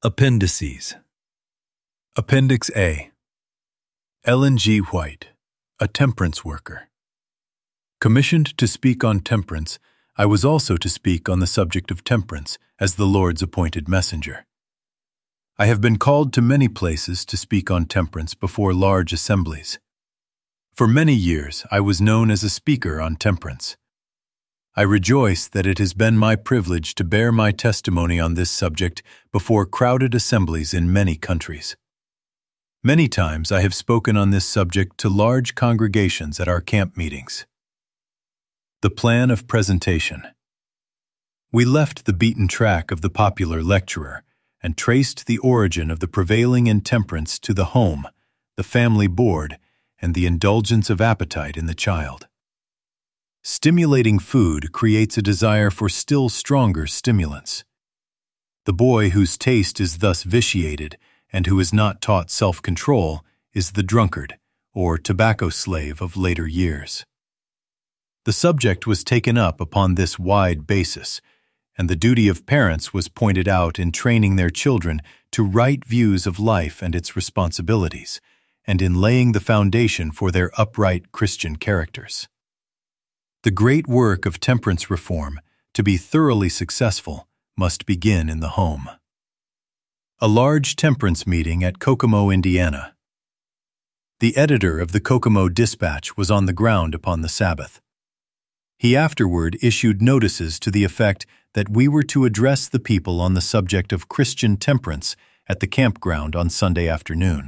Appendices. Appendix A. Ellen G. White, a temperance worker. Commissioned to speak on temperance, I was also to speak on the subject of temperance as the Lord's appointed messenger. I have been called to many places to speak on temperance before large assemblies. For many years, I was known as a speaker on temperance. I rejoice that it has been my privilege to bear my testimony on this subject before crowded assemblies in many countries. Many times I have spoken on this subject to large congregations at our camp meetings. The plan of presentation. We left the beaten track of the popular lecturer and traced the origin of the prevailing intemperance to the home, the family board, and the indulgence of appetite in the child. Stimulating food creates a desire for still stronger stimulants. The boy whose taste is thus vitiated and who is not taught self-control is the drunkard or tobacco slave of later years. The subject was taken up upon this wide basis, and the duty of parents was pointed out in training their children to right views of life and its responsibilities, and in laying the foundation for their upright Christian characters. The great work of temperance reform, to be thoroughly successful, must begin in the home. A large temperance meeting at Kokomo, Indiana. The editor of the Kokomo Dispatch was on the ground upon the Sabbath. He afterward issued notices to the effect that we were to address the people on the subject of Christian temperance at the campground on Sunday afternoon.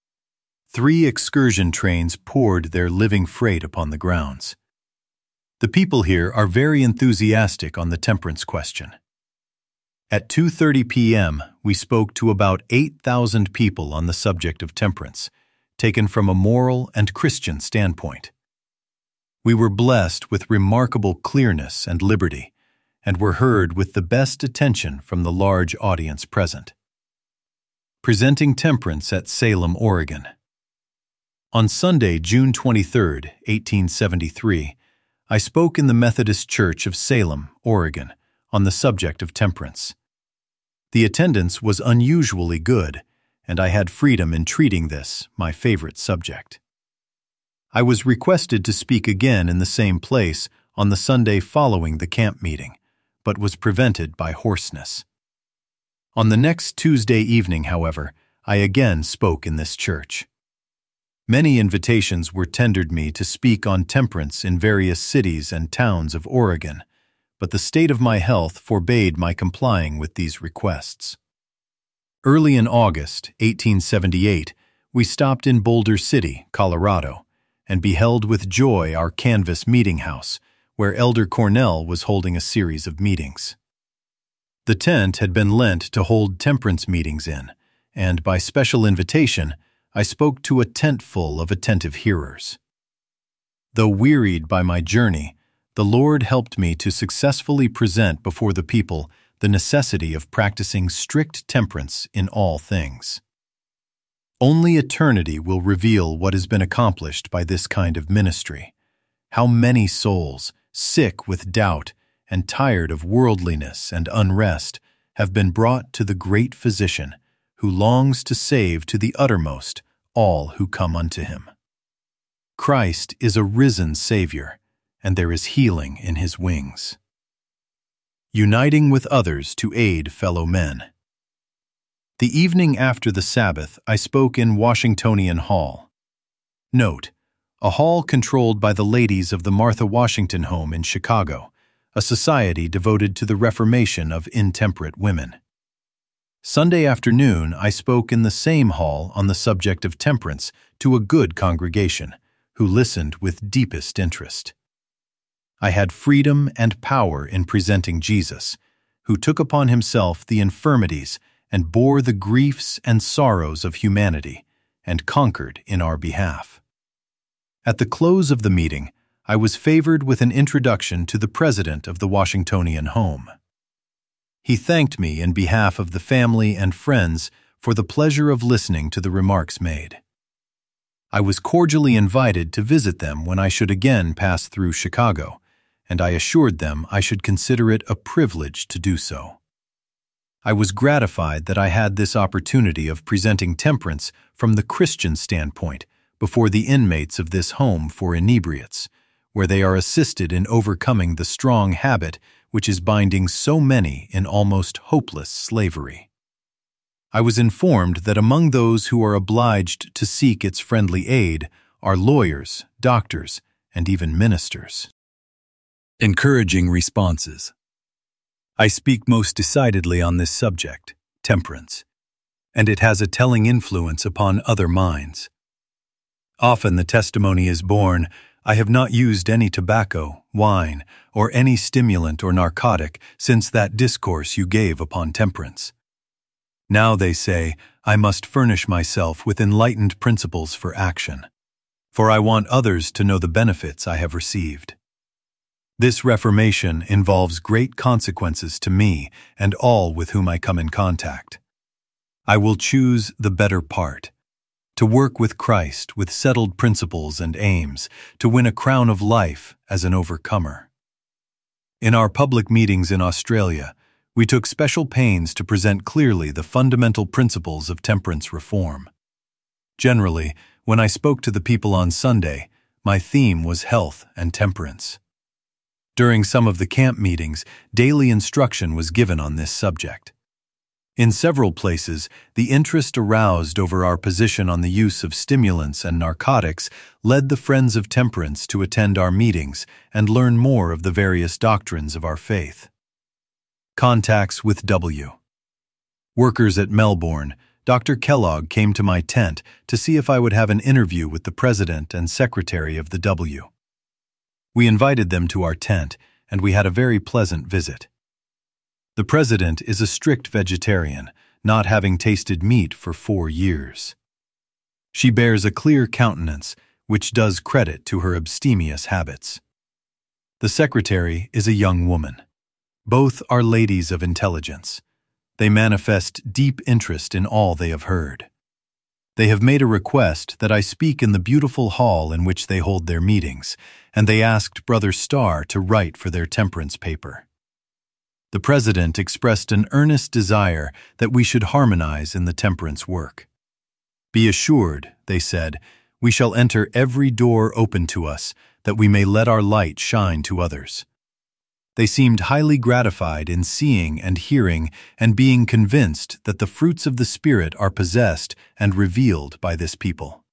3 excursion trains poured their living freight upon the grounds. The people here are very enthusiastic on the temperance question. At 2:30 p.m., we spoke to about 8,000 people on the subject of temperance, taken from a moral and Christian standpoint. We were blessed with remarkable clearness and liberty, and were heard with the best attention from the large audience present. Presenting temperance at Salem, Oregon. On Sunday, June 23, 1873, I spoke in the Methodist Church of Salem, Oregon, on the subject of temperance. The attendance was unusually good, and I had freedom in treating this, my favorite subject. I was requested to speak again in the same place on the Sunday following the camp meeting, but was prevented by hoarseness. On the next Tuesday evening, however, I again spoke in this church. Many invitations were tendered me to speak on temperance in various cities and towns of Oregon, but the state of my health forbade my complying with these requests. Early in August 1878, we stopped in Boulder City, Colorado, and beheld with joy our canvas meeting house, where Elder Cornell was holding a series of meetings. The tent had been lent to hold temperance meetings in, and by special invitation, I spoke to a tent full of attentive hearers. Though wearied by my journey, the Lord helped me to successfully present before the people the necessity of practicing strict temperance in all things. Only eternity will reveal what has been accomplished by this kind of ministry. How many souls, sick with doubt and tired of worldliness and unrest, have been brought to the great Physician, who longs to save to the uttermost all who come unto him. Christ is a risen Savior, and there is healing in his wings. Uniting with others to aid fellow men. The evening after the Sabbath, I spoke in Washingtonian Hall. Note, a hall controlled by the ladies of the Martha Washington Home in Chicago, a society devoted to the reformation of intemperate women. Sunday afternoon, I spoke in the same hall on the subject of temperance to a good congregation, who listened with deepest interest. I had freedom and power in presenting Jesus, who took upon himself the infirmities and bore the griefs and sorrows of humanity, and conquered in our behalf. At the close of the meeting, I was favored with an introduction to the president of the Washingtonian Home. He thanked me in behalf of the family and friends for the pleasure of listening to the remarks made. I was cordially invited to visit them when I should again pass through Chicago, and I assured them I should consider it a privilege to do so. I was gratified that I had this opportunity of presenting temperance from the Christian standpoint before the inmates of this home for inebriates, where they are assisted in overcoming the strong habit which is binding so many in almost hopeless slavery. I was informed that among those who are obliged to seek its friendly aid are lawyers, doctors, and even ministers. Encouraging responses. I speak most decidedly on this subject, temperance, and it has a telling influence upon other minds. Often the testimony is borne, I have not used any tobacco, wine, or any stimulant or narcotic since that discourse you gave upon temperance. Now, they say, I must furnish myself with enlightened principles for action, for I want others to know the benefits I have received. This reformation involves great consequences to me and all with whom I come in contact. I will choose the better part, to work with Christ with settled principles and aims, to win a crown of life as an overcomer. In our public meetings in Australia, we took special pains to present clearly the fundamental principles of temperance reform. Generally, when I spoke to the people on Sunday, my theme was health and temperance. During some of the camp meetings, daily instruction was given on this subject. In several places, the interest aroused over our position on the use of stimulants and narcotics led the Friends of Temperance to attend our meetings and learn more of the various doctrines of our faith. Contacts with W. Workers at Melbourne, Dr. Kellogg came to my tent to see if I would have an interview with the president and secretary of the W. We invited them to our tent, and we had a very pleasant visit. The president is a strict vegetarian, not having tasted meat for 4 years. She bears a clear countenance, which does credit to her abstemious habits. The secretary is a young woman. Both are ladies of intelligence. They manifest deep interest in all they have heard. They have made a request that I speak in the beautiful hall in which they hold their meetings, and they asked Brother Starr to write for their temperance paper. The president expressed an earnest desire that we should harmonize in the temperance work. Be assured, they said, we shall enter every door open to us, that we may let our light shine to others. They seemed highly gratified in seeing and hearing and being convinced that the fruits of the Spirit are possessed and revealed by this people.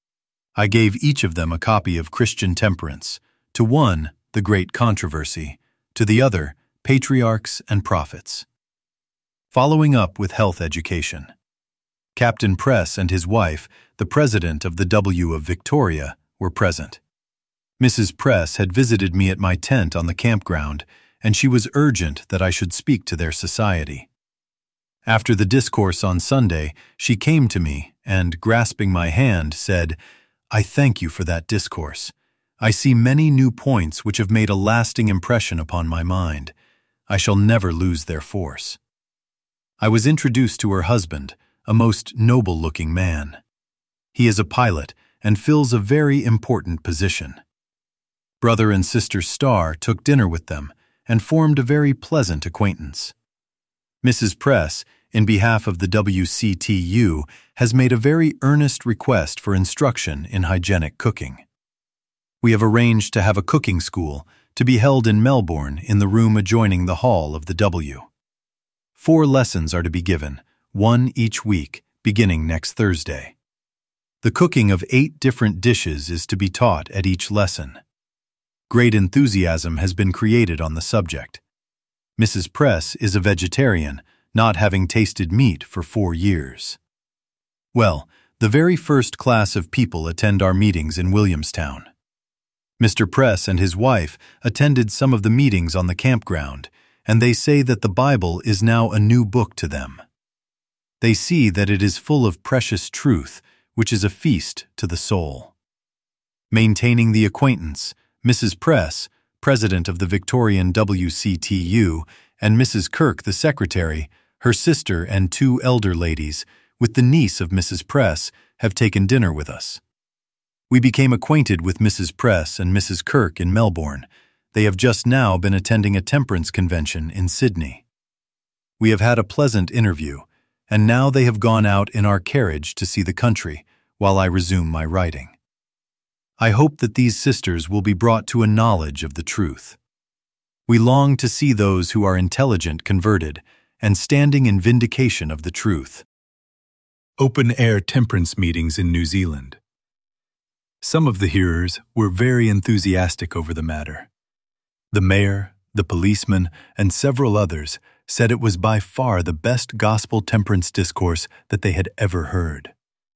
I gave each of them a copy of Christian Temperance, to one, The Great Controversy, to the other, Patriarchs and Prophets. Following up with health education. Captain Press and his wife, the president of the W of Victoria, were present. Mrs. Press had visited me at my tent on the campground, and she was urgent that I should speak to their society. After the discourse on Sunday, she came to me and, grasping my hand, said, I thank you for that discourse. I see many new points which have made a lasting impression upon my mind. I shall never lose their force. I was introduced to her husband, a most noble-looking man. He is a pilot and fills a very important position. Brother and Sister Starr took dinner with them and formed a very pleasant acquaintance. Mrs. Press, in behalf of the WCTU, has made a very earnest request for instruction in hygienic cooking. We have arranged to have a cooking school to be held in Melbourne in the room adjoining the hall of the W. 4 lessons are to be given, 1 each week, beginning next Thursday. The cooking of 8 different dishes is to be taught at each lesson. Great enthusiasm has been created on the subject. Mrs. Press is a vegetarian, not having tasted meat for 4 years. Well, the very first class of people attend our meetings in Williamstown. Mr. Press and his wife attended some of the meetings on the campground, and they say that the Bible is now a new book to them. They see that it is full of precious truth, which is a feast to the soul. Maintaining the acquaintance, Mrs. Press, president of the Victorian WCTU, and Mrs. Kirk, the secretary, her sister and 2 elder ladies, with the niece of Mrs. Press, have taken dinner with us. We became acquainted with Mrs. Press and Mrs. Kirk in Melbourne. They have just now been attending a temperance convention in Sydney. We have had a pleasant interview, and now they have gone out in our carriage to see the country, while I resume my writing. I hope that these sisters will be brought to a knowledge of the truth. We long to see those who are intelligent converted and standing in vindication of the truth. Open-air temperance meetings in New Zealand. Some of the hearers were very enthusiastic over the matter. The mayor, the policeman, and several others said it was by far the best gospel temperance discourse that they had ever heard.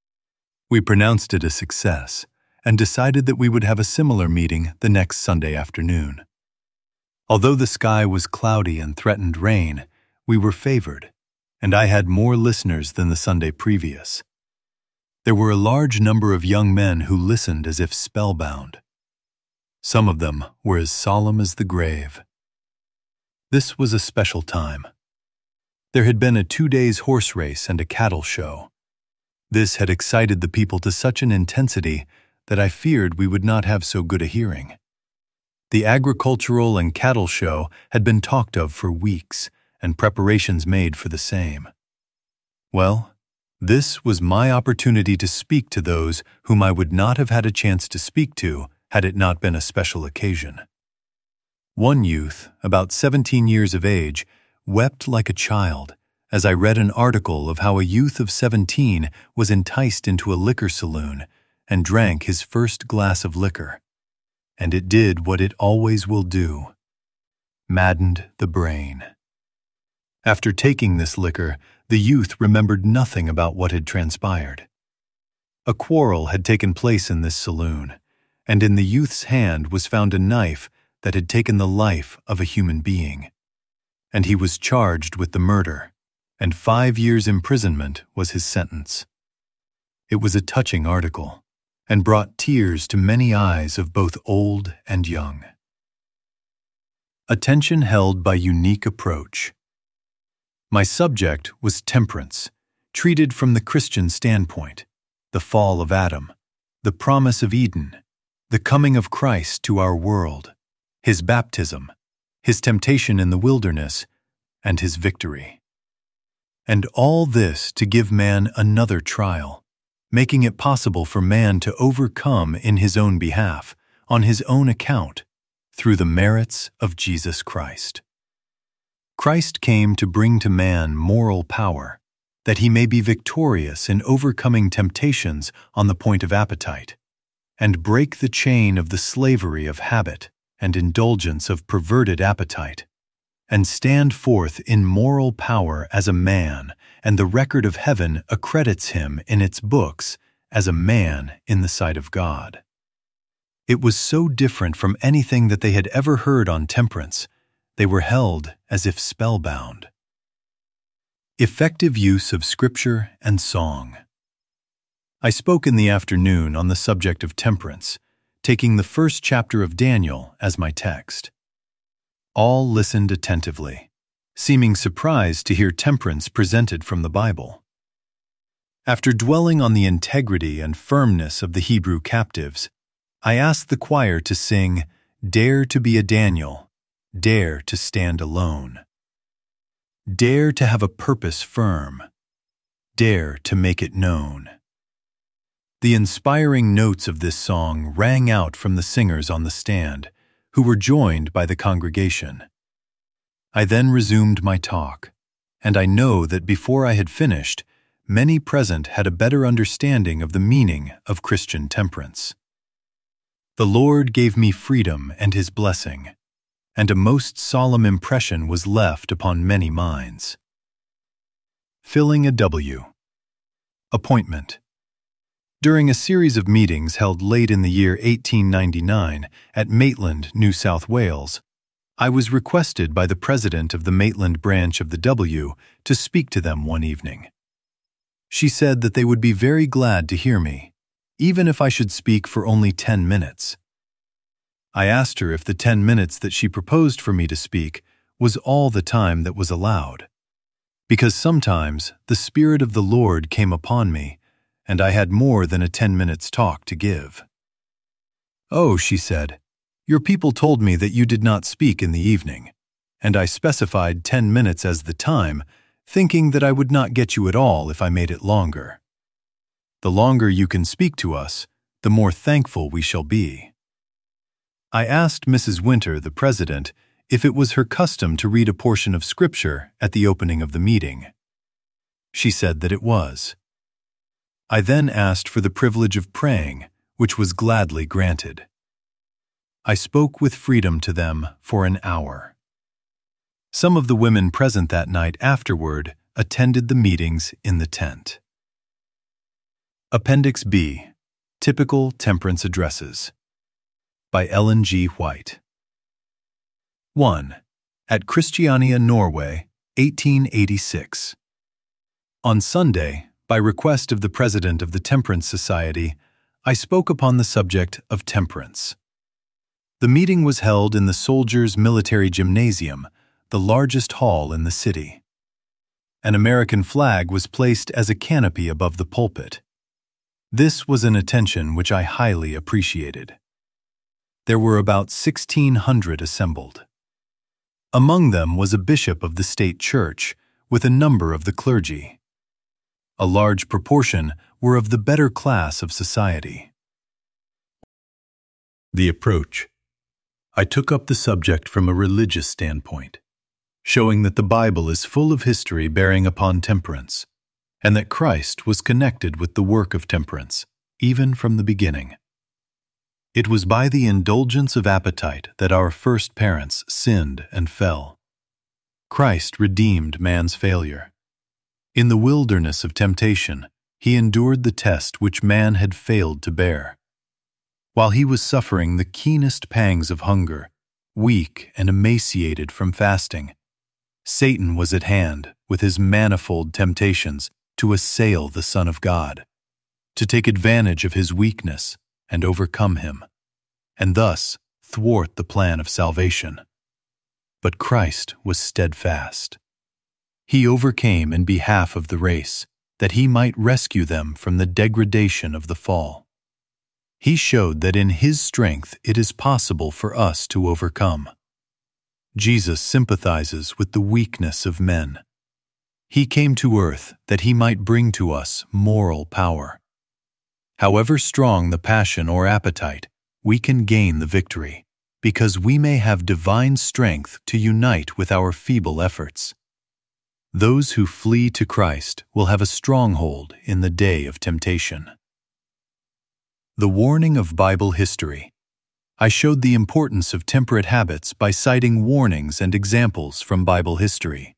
We pronounced it a success and decided that we would have a similar meeting the next Sunday afternoon. Although the sky was cloudy and threatened rain, we were favored, and I had more listeners than the Sunday previous. There were a large number of young men who listened as if spellbound. Some of them were as solemn as the grave. This was a special time. There had been a 2-day horse race and a cattle show. This had excited the people to such an intensity that I feared we would not have so good a hearing. The agricultural and cattle show had been talked of for weeks, and preparations made for the same. Well, this was my opportunity to speak to those whom I would not have had a chance to speak to had it not been a special occasion. One youth, about 17 years of age, wept like a child as I read an article of how a youth of 17 was enticed into a liquor saloon and drank his first glass of liquor. And it did what it always will do: maddened the brain. After taking this liquor, the youth remembered nothing about what had transpired. A quarrel had taken place in this saloon, and in the youth's hand was found a knife that had taken the life of a human being. And he was charged with the murder, and 5 years' imprisonment was his sentence. It was a touching article, and brought tears to many eyes of both old and young. Attention held by unique approach. My subject was temperance, treated from the Christian standpoint: the fall of Adam, the promise of Eden, the coming of Christ to our world, his baptism, his temptation in the wilderness, and his victory. And all this to give man another trial, making it possible for man to overcome in his own behalf, on his own account, through the merits of Jesus Christ. Christ came to bring to man moral power, that he may be victorious in overcoming temptations on the point of appetite, and break the chain of the slavery of habit and indulgence of perverted appetite, and stand forth in moral power as a man, and the record of heaven accredits him in its books as a man in the sight of God. It was so different from anything that they had ever heard on temperance. They were held as if spellbound. Effective use of Scripture and song. I spoke in the afternoon on the subject of temperance, taking the first chapter of Daniel as my text. All listened attentively, seeming surprised to hear temperance presented from the Bible. After dwelling on the integrity and firmness of the Hebrew captives, I asked the choir to sing, "Dare to be a Daniel, dare to stand alone. Dare to have a purpose firm. Dare to make it known." The inspiring notes of this song rang out from the singers on the stand, who were joined by the congregation. I then resumed my talk, and I know that before I had finished, many present had a better understanding of the meaning of Christian temperance. The Lord gave me freedom and his blessing, and a most solemn impression was left upon many minds. Filling a W. Appointment. During a series of meetings held late in the year 1899 at Maitland, New South Wales, I was requested by the president of the Maitland branch of the W to speak to them one evening. She said that they would be very glad to hear me, even if I should speak for only 10 minutes. I asked her if the 10 minutes that she proposed for me to speak was all the time that was allowed, because sometimes the Spirit of the Lord came upon me, and I had more than a 10 minutes talk to give. "Oh," she said, "your people told me that you did not speak in the evening, and I specified 10 minutes as the time, thinking that I would not get you at all if I made it longer. The longer you can speak to us, the more thankful we shall be. I asked Mrs. Winter, the president, if it was her custom to read a portion of Scripture at the opening of the meeting. She said that it was. I then asked for the privilege of praying, which was gladly granted. I spoke with freedom to them for an hour. Some of the women present that night afterward attended the meetings in the tent. Appendix B. Typical Temperance Addresses by Ellen G. White. 1. At Christiania, Norway, 1886. On Sunday, by request of the President of the Temperance Society, I spoke upon the subject of temperance. The meeting was held in the Soldiers' Military Gymnasium, the largest hall in the city. An American flag was placed as a canopy above the pulpit. This was an attention which I highly appreciated. There were about 1,600 assembled. Among them was a bishop of the state church, with a number of the clergy. A large proportion were of the better class of society. The approach. I took up the subject from a religious standpoint, showing that the Bible is full of history bearing upon temperance, and that Christ was connected with the work of temperance, even from the beginning. It was by the indulgence of appetite that our first parents sinned and fell. Christ redeemed man's failure. In the wilderness of temptation, he endured the test which man had failed to bear. While he was suffering the keenest pangs of hunger, weak and emaciated from fasting, Satan was at hand with his manifold temptations to assail the Son of God, to take advantage of his weakness and overcome him, and thus thwart the plan of salvation. But Christ was steadfast. He overcame in behalf of the race, that he might rescue them from the degradation of the fall. He showed that in his strength it is possible for us to overcome. Jesus sympathizes with the weakness of men. He came to earth that he might bring to us moral power. However strong the passion or appetite, we can gain the victory, because we may have divine strength to unite with our feeble efforts. Those who flee to Christ will have a stronghold in the day of temptation. The warning of Bible history. I showed the importance of temperate habits by citing warnings and examples from Bible history.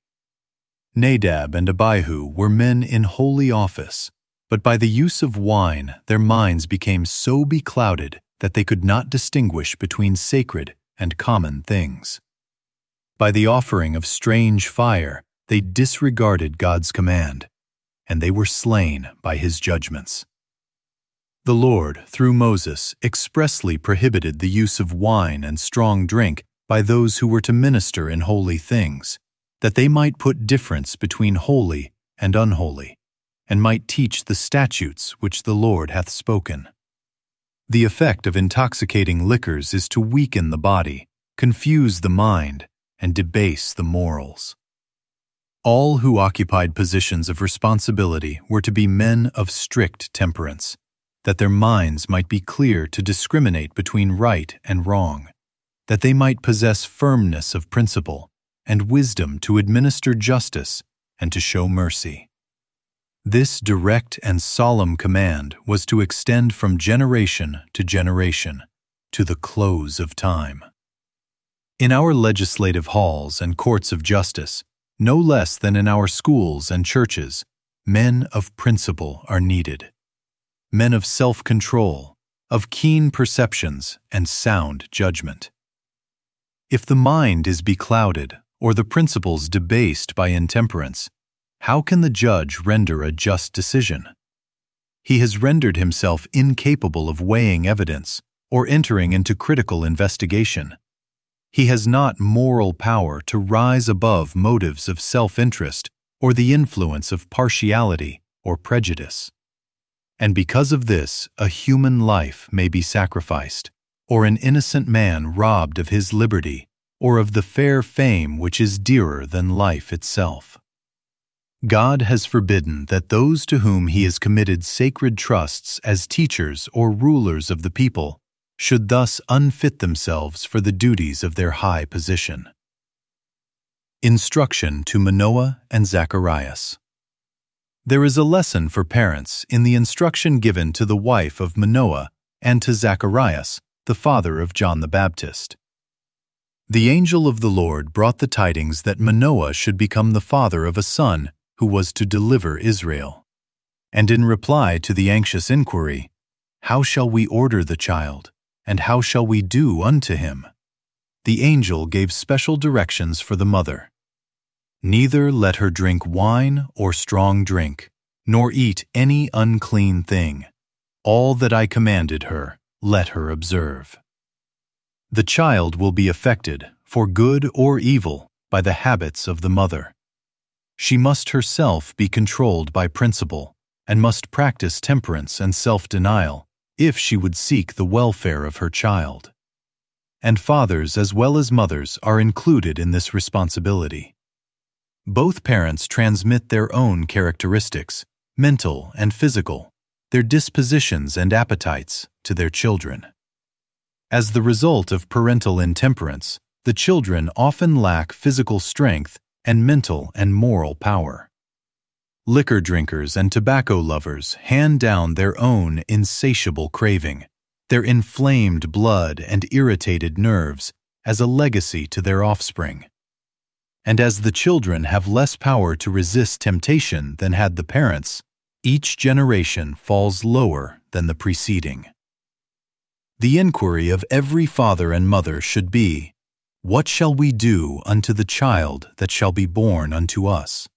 Nadab and Abihu were men in holy office, but by the use of wine their minds became so beclouded that they could not distinguish between sacred and common things. By the offering of strange fire, they disregarded God's command, and they were slain by his judgments. The Lord, through Moses, expressly prohibited the use of wine and strong drink by those who were to minister in holy things, that they might put difference between holy and unholy, and might teach the statutes which the Lord hath spoken. The effect of intoxicating liquors is to weaken the body, confuse the mind, and debase the morals. All who occupied positions of responsibility were to be men of strict temperance, that their minds might be clear to discriminate between right and wrong, that they might possess firmness of principle and wisdom to administer justice and to show mercy. This direct and solemn command was to extend from generation to generation, to the close of time. In our legislative halls and courts of justice, no less than in our schools and churches, men of principle are needed. Men of self-control, of keen perceptions and sound judgment. If the mind is beclouded or the principles debased by intemperance, how can the judge render a just decision? He has rendered himself incapable of weighing evidence or entering into critical investigation. He has not moral power to rise above motives of self-interest or the influence of partiality or prejudice. And because of this, a human life may be sacrificed, or an innocent man robbed of his liberty, or of the fair fame which is dearer than life itself. God has forbidden that those to whom he has committed sacred trusts as teachers or rulers of the people should thus unfit themselves for the duties of their high position. Instruction to Manoah and Zacharias. There is a lesson for parents in the instruction given to the wife of Manoah and to Zacharias, the father of John the Baptist. The angel of the Lord brought the tidings that Manoah should become the father of a son who was to deliver Israel. And in reply to the anxious inquiry, "How shall we order the child, and how shall we do unto him?" the angel gave special directions for the mother. "Neither let her drink wine or strong drink, nor eat any unclean thing. All that I commanded her, let her observe." The child will be affected, for good or evil, by the habits of the mother. She must herself be controlled by principle, and must practice temperance and self-denial if she would seek the welfare of her child. And fathers as well as mothers are included in this responsibility. Both parents transmit their own characteristics, mental and physical, their dispositions and appetites, to their children. As the result of parental intemperance, the children often lack physical strength and mental and moral power. Liquor drinkers and tobacco lovers hand down their own insatiable craving, their inflamed blood and irritated nerves, as a legacy to their offspring. And as the children have less power to resist temptation than had the parents, each generation falls lower than the preceding. The inquiry of every father and mother should be, "What shall we do unto the child that shall be born unto us?"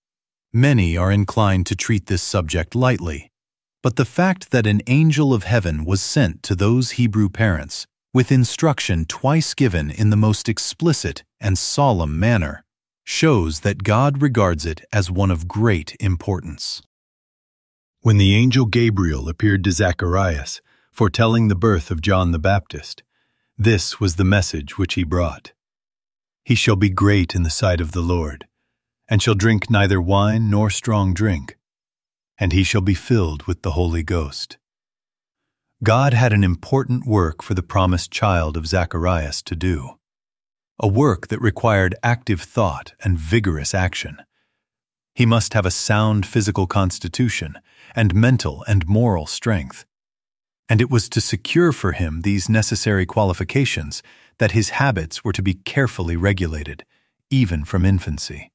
Many are inclined to treat this subject lightly, but the fact that an angel of heaven was sent to those Hebrew parents, with instruction twice given in the most explicit and solemn manner, shows that God regards it as one of great importance. When the angel Gabriel appeared to Zacharias, foretelling the birth of John the Baptist, this was the message which he brought. "He shall be great in the sight of the Lord, and shall drink neither wine nor strong drink, and he shall be filled with the Holy Ghost." God had an important work for the promised child of Zacharias to do, a work that required active thought and vigorous action. He must have a sound physical constitution and mental and moral strength. And it was to secure for him these necessary qualifications that his habits were to be carefully regulated, even from infancy.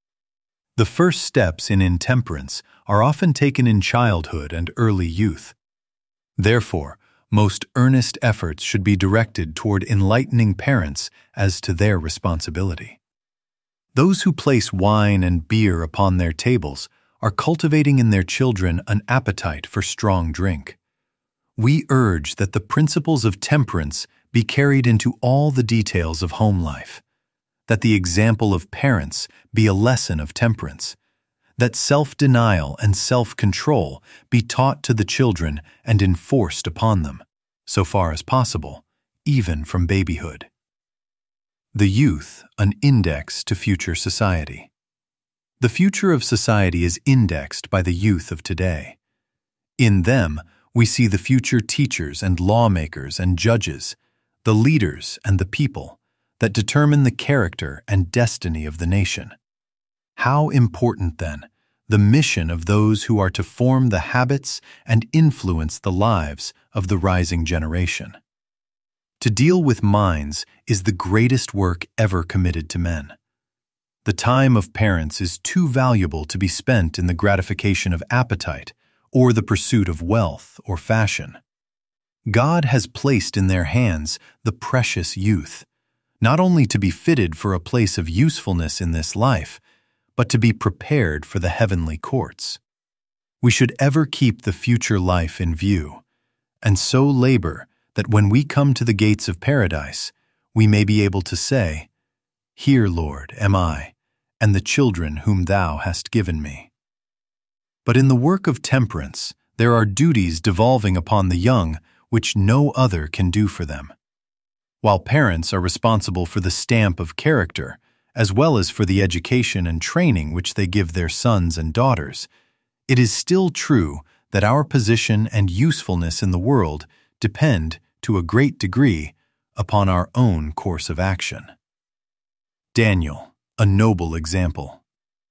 The first steps in intemperance are often taken in childhood and early youth. Therefore, most earnest efforts should be directed toward enlightening parents as to their responsibility. Those who place wine and beer upon their tables are cultivating in their children an appetite for strong drink. We urge that the principles of temperance be carried into all the details of home life, that the example of parents be a lesson of temperance, that self-denial and self-control be taught to the children and enforced upon them, so far as possible, even from babyhood. The youth, an index to future society. The future of society is indexed by the youth of today. In them, we see the future teachers and lawmakers and judges, the leaders and the people that determine the character and destiny of the nation. How important, then, the mission of those who are to form the habits and influence the lives of the rising generation. To deal with minds is the greatest work ever committed to men. The time of parents is too valuable to be spent in the gratification of appetite or the pursuit of wealth or fashion. God has placed in their hands the precious youth, not only to be fitted for a place of usefulness in this life, but to be prepared for the heavenly courts. We should ever keep the future life in view, and so labor that when we come to the gates of paradise, we may be able to say, "Here, Lord, am I, and the children whom thou hast given me." But in the work of temperance, there are duties devolving upon the young which no other can do for them. While parents are responsible for the stamp of character, as well as for the education and training which they give their sons and daughters, it is still true that our position and usefulness in the world depend, to a great degree, upon our own course of action. Daniel, a noble example.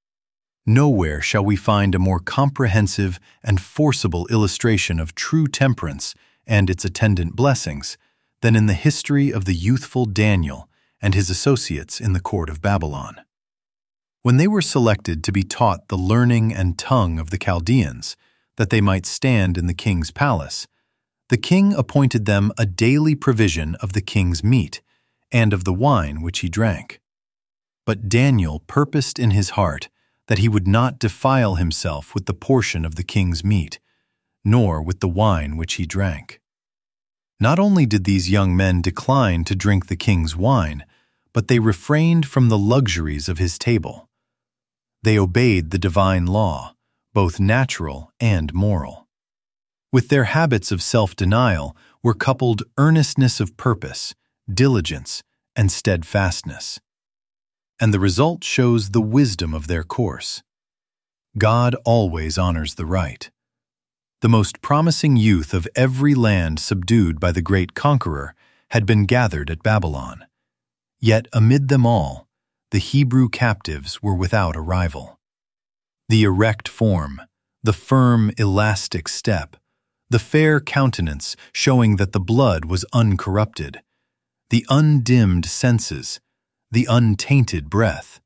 Nowhere shall we find a more comprehensive and forcible illustration of true temperance and its attendant blessings than in the history of the youthful Daniel and his associates in the court of Babylon. When they were selected to be taught the learning and tongue of the Chaldeans, that they might stand in the king's palace, the king appointed them a daily provision of the king's meat and of the wine which he drank. But Daniel purposed in his heart that he would not defile himself with the portion of the king's meat, nor with the wine which he drank. Not only did these young men decline to drink the king's wine, but they refrained from the luxuries of his table. They obeyed the divine law, both natural and moral. With their habits of self-denial were coupled earnestness of purpose, diligence, and steadfastness. And the result shows the wisdom of their course. God always honors the right. The most promising youth of every land subdued by the great conqueror had been gathered at Babylon. Yet amid them all, the Hebrew captives were without a rival. The erect form, the firm, elastic step, the fair countenance showing that the blood was uncorrupted, the undimmed senses, the untainted breath,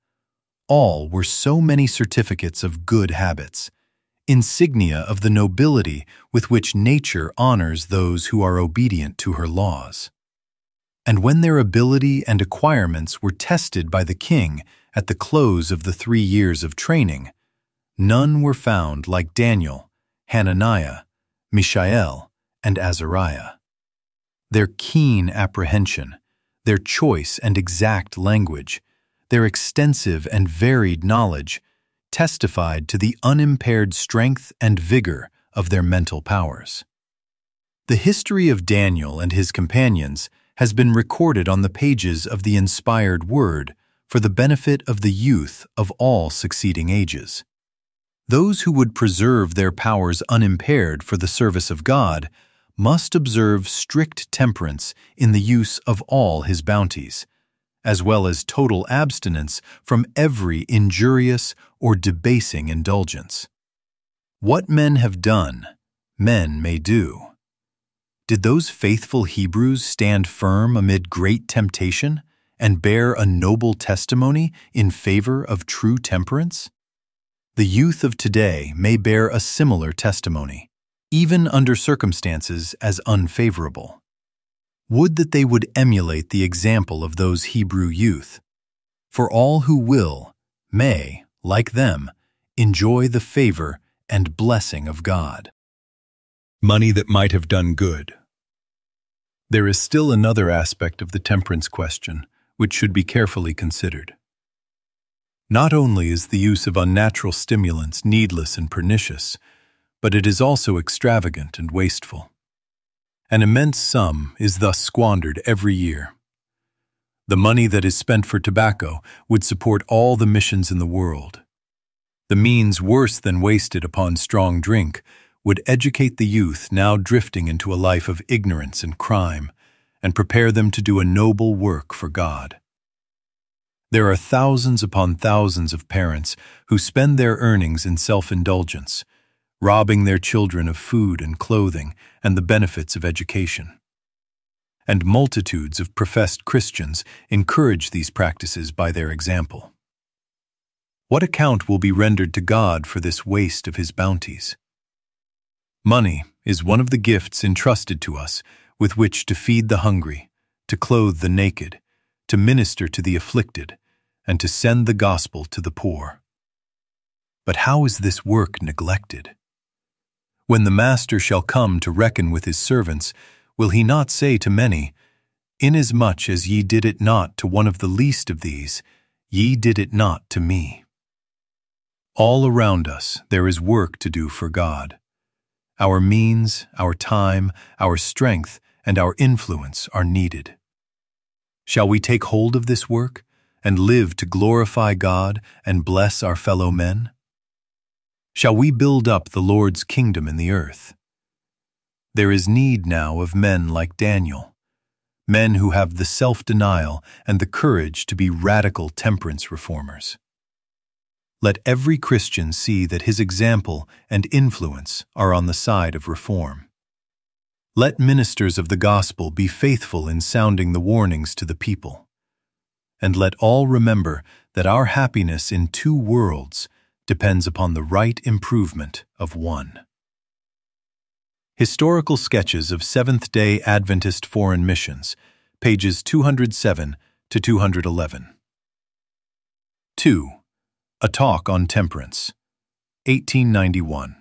all were so many certificates of good habits, insignia of the nobility with which nature honors those who are obedient to her laws. And when their ability and acquirements were tested by the king at the close of the 3 years of training, none were found like Daniel, Hananiah, Mishael, and Azariah. Their keen apprehension, their choice and exact language, their extensive and varied knowledge testified to the unimpaired strength and vigor of their mental powers. The history of Daniel and his companions has been recorded on the pages of the inspired Word for the benefit of the youth of all succeeding ages. Those who would preserve their powers unimpaired for the service of God must observe strict temperance in the use of all His bounties, as well as total abstinence from every injurious or debasing indulgence. What men have done, men may do. Did those faithful Hebrews stand firm amid great temptation and bear a noble testimony in favor of true temperance? The youth of today may bear a similar testimony, even under circumstances as unfavorable. Would that they would emulate the example of those Hebrew youth, for all who will may, like them, enjoy the favor and blessing of God. Money that might have done good. There is still another aspect of the temperance question which should be carefully considered. Not only is the use of unnatural stimulants needless and pernicious, but it is also extravagant and wasteful. An immense sum is thus squandered every year. The money that is spent for tobacco would support all the missions in the world. The means worse than wasted upon strong drink would educate the youth now drifting into a life of ignorance and crime, and prepare them to do a noble work for God. There are thousands upon thousands of parents who spend their earnings in self-indulgence, robbing their children of food and clothing and the benefits of education. And multitudes of professed Christians encourage these practices by their example. What account will be rendered to God for this waste of His bounties? Money is one of the gifts entrusted to us with which to feed the hungry, to clothe the naked, to minister to the afflicted, and to send the gospel to the poor. But how is this work neglected? When the Master shall come to reckon with His servants, will He not say to many, "Inasmuch as ye did it not to one of the least of these, ye did it not to me"? All around us there is work to do for God. Our means, our time, our strength, and our influence are needed. Shall we take hold of this work and live to glorify God and bless our fellow men? Shall we build up the Lord's kingdom in the earth? There is need now of men like Daniel, men who have the self-denial and the courage to be radical temperance reformers. Let every Christian see that his example and influence are on the side of reform. Let ministers of the gospel be faithful in sounding the warnings to the people. And let all remember that our happiness in two worlds depends upon the right improvement of one. Historical Sketches of Seventh-day Adventist Foreign Missions, pages 207 to 211. 2. A Talk on Temperance, 1891.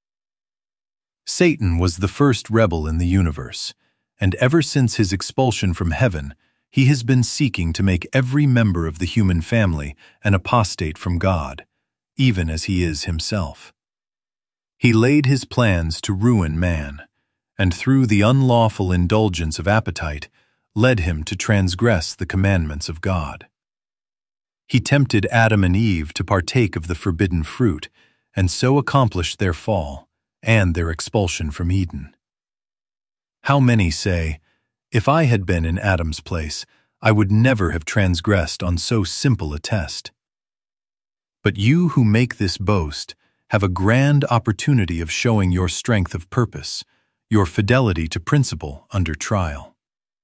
Satan was the first rebel in the universe, and ever since his expulsion from heaven, he has been seeking to make every member of the human family an apostate from God, even as he is himself. He laid his plans to ruin man, and through the unlawful indulgence of appetite, led him to transgress the commandments of God. He tempted Adam and Eve to partake of the forbidden fruit, and so accomplished their fall and their expulsion from Eden. How many say, "If I had been in Adam's place, I would never have transgressed on so simple a test." But you who make this boast have a grand opportunity of showing your strength of purpose, your fidelity to principle under trial.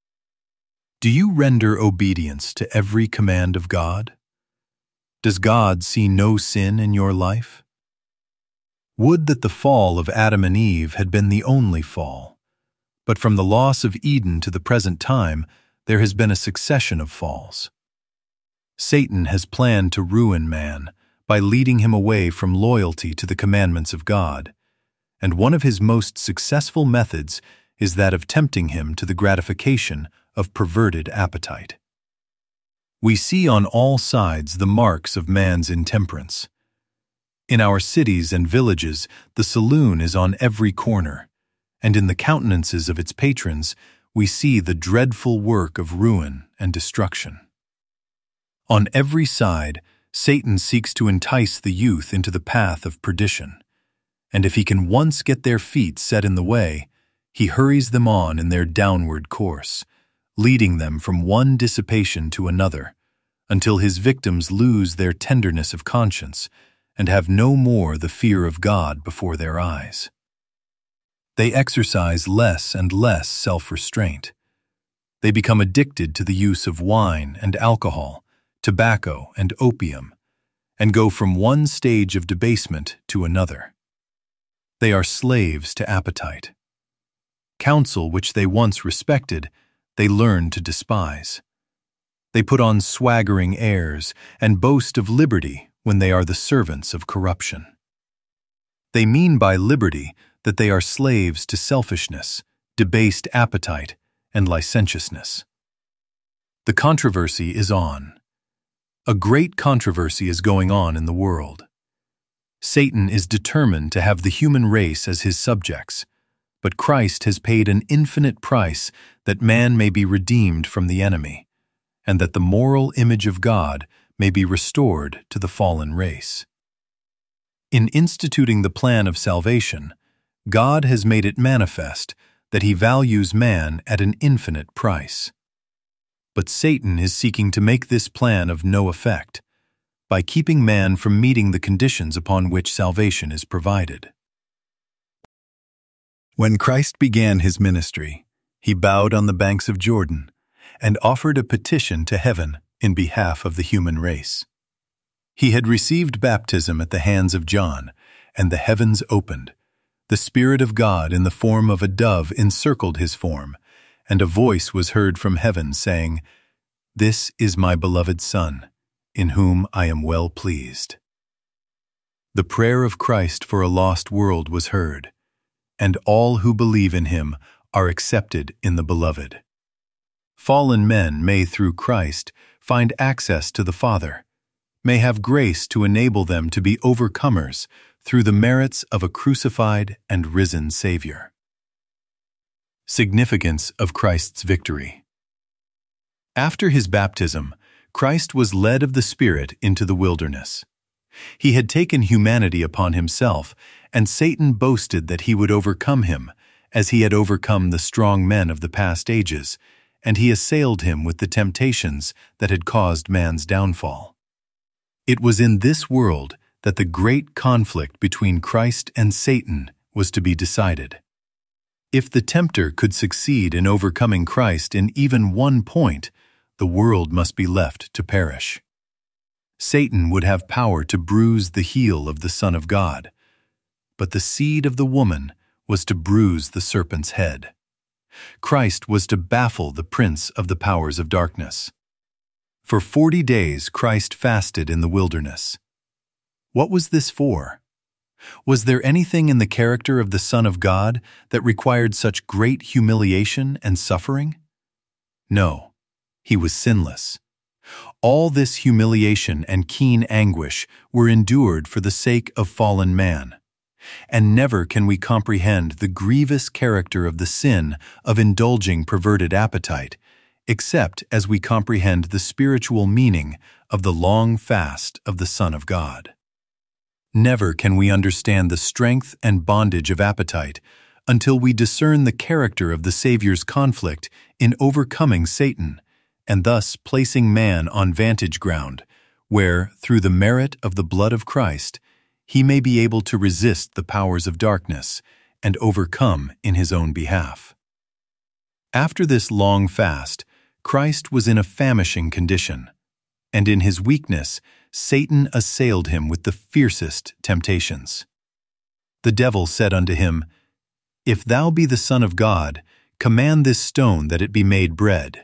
Do you render obedience to every command of God? Does God see no sin in your life? Would that the fall of Adam and Eve had been the only fall, but from the loss of Eden to the present time, there has been a succession of falls. Satan has planned to ruin man by leading him away from loyalty to the commandments of God, and one of his most successful methods is that of tempting him to the gratification of perverted appetite. We see on all sides the marks of man's intemperance. In our cities and villages, the saloon is on every corner, and in the countenances of its patrons, we see the dreadful work of ruin and destruction. On every side, Satan seeks to entice the youth into the path of perdition, and if he can once get their feet set in the way, he hurries them on in their downward course, leading them from one dissipation to another, until his victims lose their tenderness of conscience and have no more the fear of God before their eyes. They exercise less and less self-restraint. They become addicted to the use of wine and alcohol, tobacco and opium, and go from one stage of debasement to another. They are slaves to appetite. Counsel which they once respected, they learn to despise. They put on swaggering airs and boast of liberty when they are the servants of corruption. They mean by liberty that they are slaves to selfishness, debased appetite, and licentiousness. The controversy is on. A great controversy is going on in the world. Satan is determined to have the human race as his subjects, but Christ has paid an infinite price that man may be redeemed from the enemy, and that the moral image of God may be restored to the fallen race. In instituting the plan of salvation, God has made it manifest that he values man at an infinite price. But Satan is seeking to make this plan of no effect by keeping man from meeting the conditions upon which salvation is provided. When Christ began his ministry, he bowed on the banks of Jordan and offered a petition to heaven in behalf of the human race. He had received baptism at the hands of John, and the heavens opened. The Spirit of God in the form of a dove encircled his form, and a voice was heard from heaven saying, "This is my beloved Son, in whom I am well pleased." The prayer of Christ for a lost world was heard, and all who believe in him are accepted in the Beloved. Fallen men may through Christ find access to the Father, may have grace to enable them to be overcomers through the merits of a crucified and risen Savior. Significance of Christ's victory. After his baptism, Christ was led of the Spirit into the wilderness. He had taken humanity upon himself, and Satan boasted that he would overcome him, as he had overcome the strong men of the past ages, and he assailed him with the temptations that had caused man's downfall. It was in this world that the great conflict between Christ and Satan was to be decided. If the tempter could succeed in overcoming Christ in even one point, the world must be left to perish. Satan would have power to bruise the heel of the Son of God, but the seed of the woman was to bruise the serpent's head. Christ was to baffle the prince of the powers of darkness. For 40 days Christ fasted in the wilderness. What was this for? Was there anything in the character of the Son of God that required such great humiliation and suffering? No, he was sinless. All this humiliation and keen anguish were endured for the sake of fallen man. And never can we comprehend the grievous character of the sin of indulging perverted appetite, except as we comprehend the spiritual meaning of the long fast of the Son of God. Never can we understand the strength and bondage of appetite until we discern the character of the Savior's conflict in overcoming Satan, and thus placing man on vantage ground, where, through the merit of the blood of Christ, he may be able to resist the powers of darkness and overcome in his own behalf. After this long fast, Christ was in a famishing condition, and in his weakness, Satan assailed him with the fiercest temptations. The devil said unto him, "If thou be the Son of God, command this stone that it be made bread."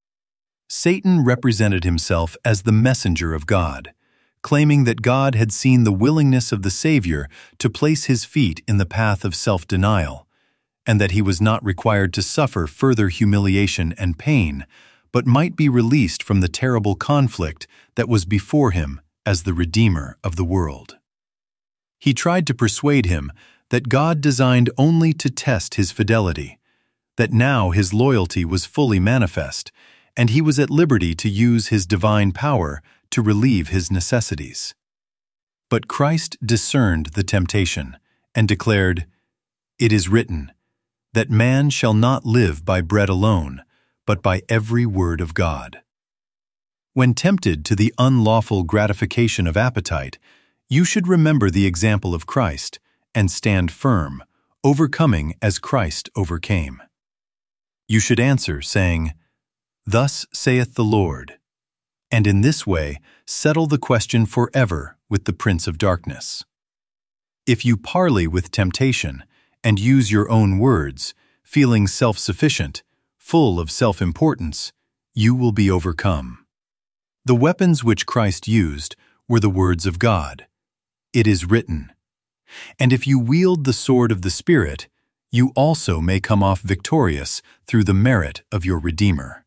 Satan represented himself as the messenger of God, claiming that God had seen the willingness of the Savior to place his feet in the path of self-denial, and that he was not required to suffer further humiliation and pain, but might be released from the terrible conflict that was before him as the Redeemer of the world. He tried to persuade him that God designed only to test his fidelity, that now his loyalty was fully manifest, and he was at liberty to use his divine power to relieve his necessities. But Christ discerned the temptation and declared, "It is written, that man shall not live by bread alone, but by every word of God." When tempted to the unlawful gratification of appetite, you should remember the example of Christ and stand firm, overcoming as Christ overcame. You should answer, saying, "Thus saith the Lord," and in this way settle the question forever with the Prince of Darkness. If you parley with temptation and use your own words, feeling self-sufficient, full of self-importance, you will be overcome. The weapons which Christ used were the words of God. It is written. And if you wield the sword of the Spirit, you also may come off victorious through the merit of your Redeemer.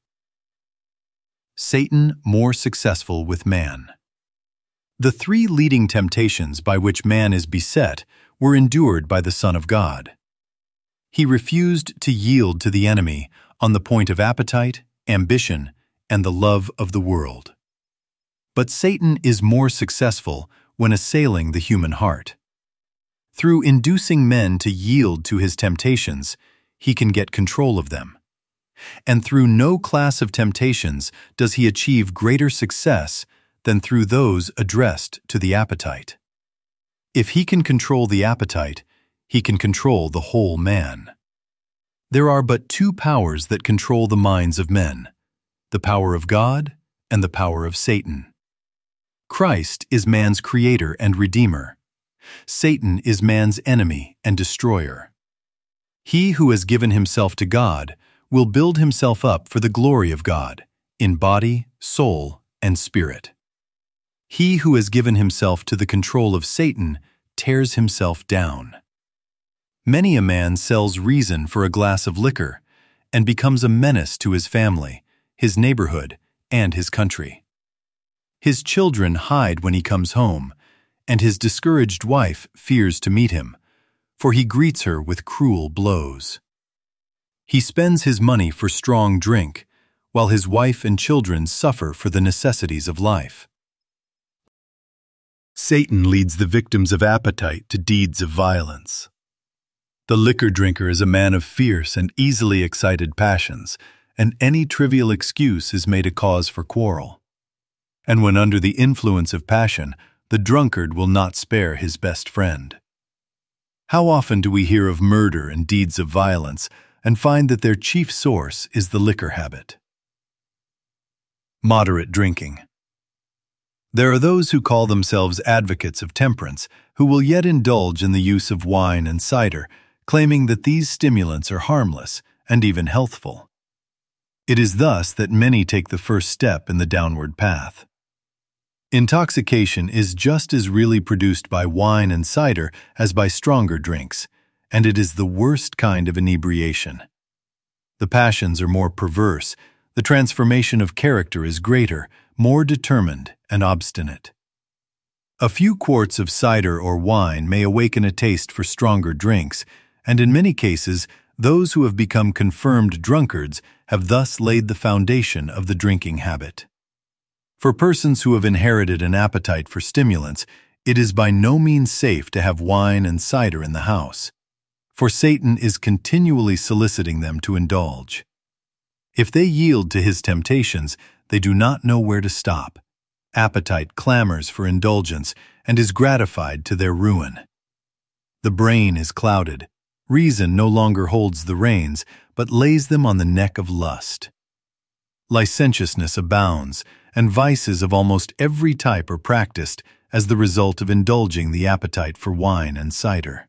Satan more successful with man. The 3 leading temptations by which man is beset were endured by the Son of God. He refused to yield to the enemy on the point of appetite, ambition, and the love of the world. But Satan is more successful when assailing the human heart. Through inducing men to yield to his temptations, he can get control of them. And through no class of temptations does he achieve greater success than through those addressed to the appetite. If he can control the appetite, he can control the whole man. There are but 2 powers that control the minds of men, the power of God and the power of Satan. Christ is man's creator and redeemer. Satan is man's enemy and destroyer. He who has given himself to God will build himself up for the glory of God, in body, soul, and spirit. He who has given himself to the control of Satan tears himself down. Many a man sells reason for a glass of liquor and becomes a menace to his family, his neighborhood, and his country. His children hide when he comes home, and his discouraged wife fears to meet him, for he greets her with cruel blows. He spends his money for strong drink, while his wife and children suffer for the necessities of life. Satan leads the victims of appetite to deeds of violence. The liquor drinker is a man of fierce and easily excited passions, and any trivial excuse is made a cause for quarrel. And when under the influence of passion, the drunkard will not spare his best friend. How often do we hear of murder and deeds of violence and find that their chief source is the liquor habit? Moderate drinking. There are those who call themselves advocates of temperance who will yet indulge in the use of wine and cider, claiming that these stimulants are harmless and even healthful. It is thus that many take the first step in the downward path. Intoxication is just as really produced by wine and cider as by stronger drinks, and it is the worst kind of inebriation. The passions are more perverse, the transformation of character is greater, more determined and obstinate. A few quarts of cider or wine may awaken a taste for stronger drinks, and in many cases, those who have become confirmed drunkards have thus laid the foundation of the drinking habit. For persons who have inherited an appetite for stimulants, it is by no means safe to have wine and cider in the house, for Satan is continually soliciting them to indulge. If they yield to his temptations, they do not know where to stop. Appetite clamors for indulgence and is gratified to their ruin. The brain is clouded. Reason no longer holds the reins, but lays them on the neck of lust. Licentiousness abounds, and vices of almost every type are practiced as the result of indulging the appetite for wine and cider.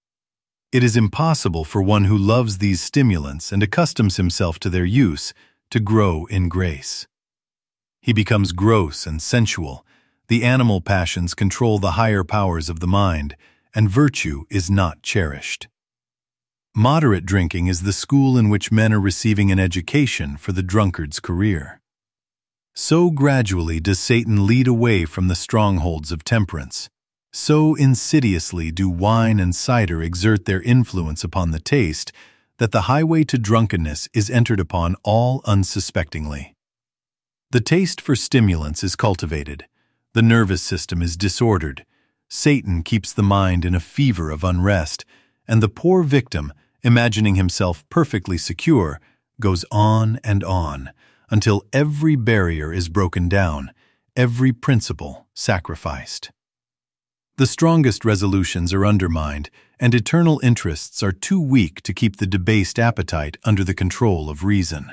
It is impossible for one who loves these stimulants and accustoms himself to their use to grow in grace. He becomes gross and sensual. The animal passions control the higher powers of the mind, and virtue is not cherished. Moderate drinking is the school in which men are receiving an education for the drunkard's career. So gradually does Satan lead away from the strongholds of temperance. So insidiously do wine and cider exert their influence upon the taste that the highway to drunkenness is entered upon all unsuspectingly. The taste for stimulants is cultivated. The nervous system is disordered. Satan keeps the mind in a fever of unrest, and the poor victim, imagining himself perfectly secure, goes on and on, until every barrier is broken down, every principle sacrificed. The strongest resolutions are undermined, and eternal interests are too weak to keep the debased appetite under the control of reason.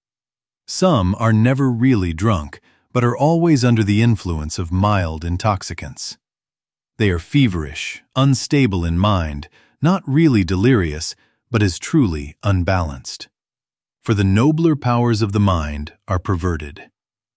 Some are never really drunk, but are always under the influence of mild intoxicants. They are feverish, unstable in mind, not really delirious, but as truly unbalanced. For the nobler powers of the mind are perverted.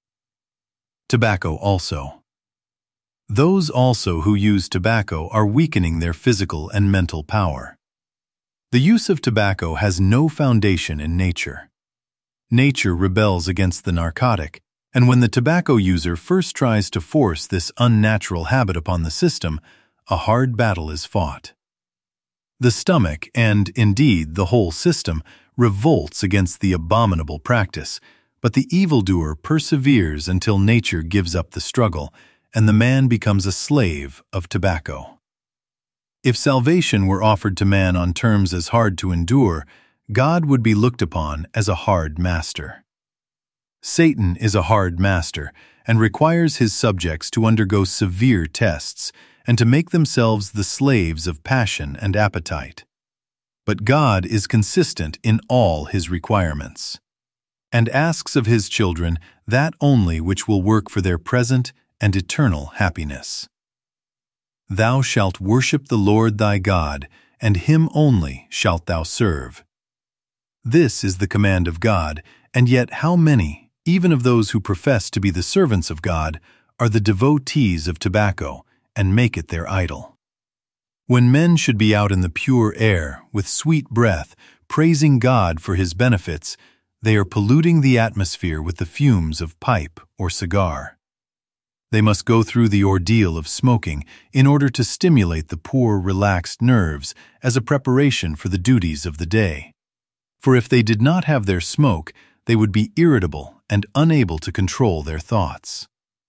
Tobacco also. Those also who use tobacco are weakening their physical and mental power. The use of tobacco has no foundation in nature. Nature rebels against the narcotic, and when the tobacco user first tries to force this unnatural habit upon the system, a hard battle is fought. The stomach, and indeed the whole system, revolts against the abominable practice, but the evildoer perseveres until nature gives up the struggle, and the man becomes a slave of tobacco. If salvation were offered to man on terms as hard to endure, God would be looked upon as a hard master. Satan is a hard master and requires his subjects to undergo severe tests and to make themselves the slaves of passion and appetite. But God is consistent in all his requirements, and asks of his children that only which will work for their present and eternal happiness. Thou shalt worship the Lord thy God, and him only shalt thou serve. This is the command of God, and yet how many, even of those who profess to be the servants of God, are the devotees of tobacco, and make it their idol. When men should be out in the pure air, with sweet breath, praising God for his benefits, they are polluting the atmosphere with the fumes of pipe or cigar. They must go through the ordeal of smoking in order to stimulate the poor, relaxed nerves as a preparation for the duties of the day. For if they did not have their smoke, they would be irritable and unable to control their thoughts.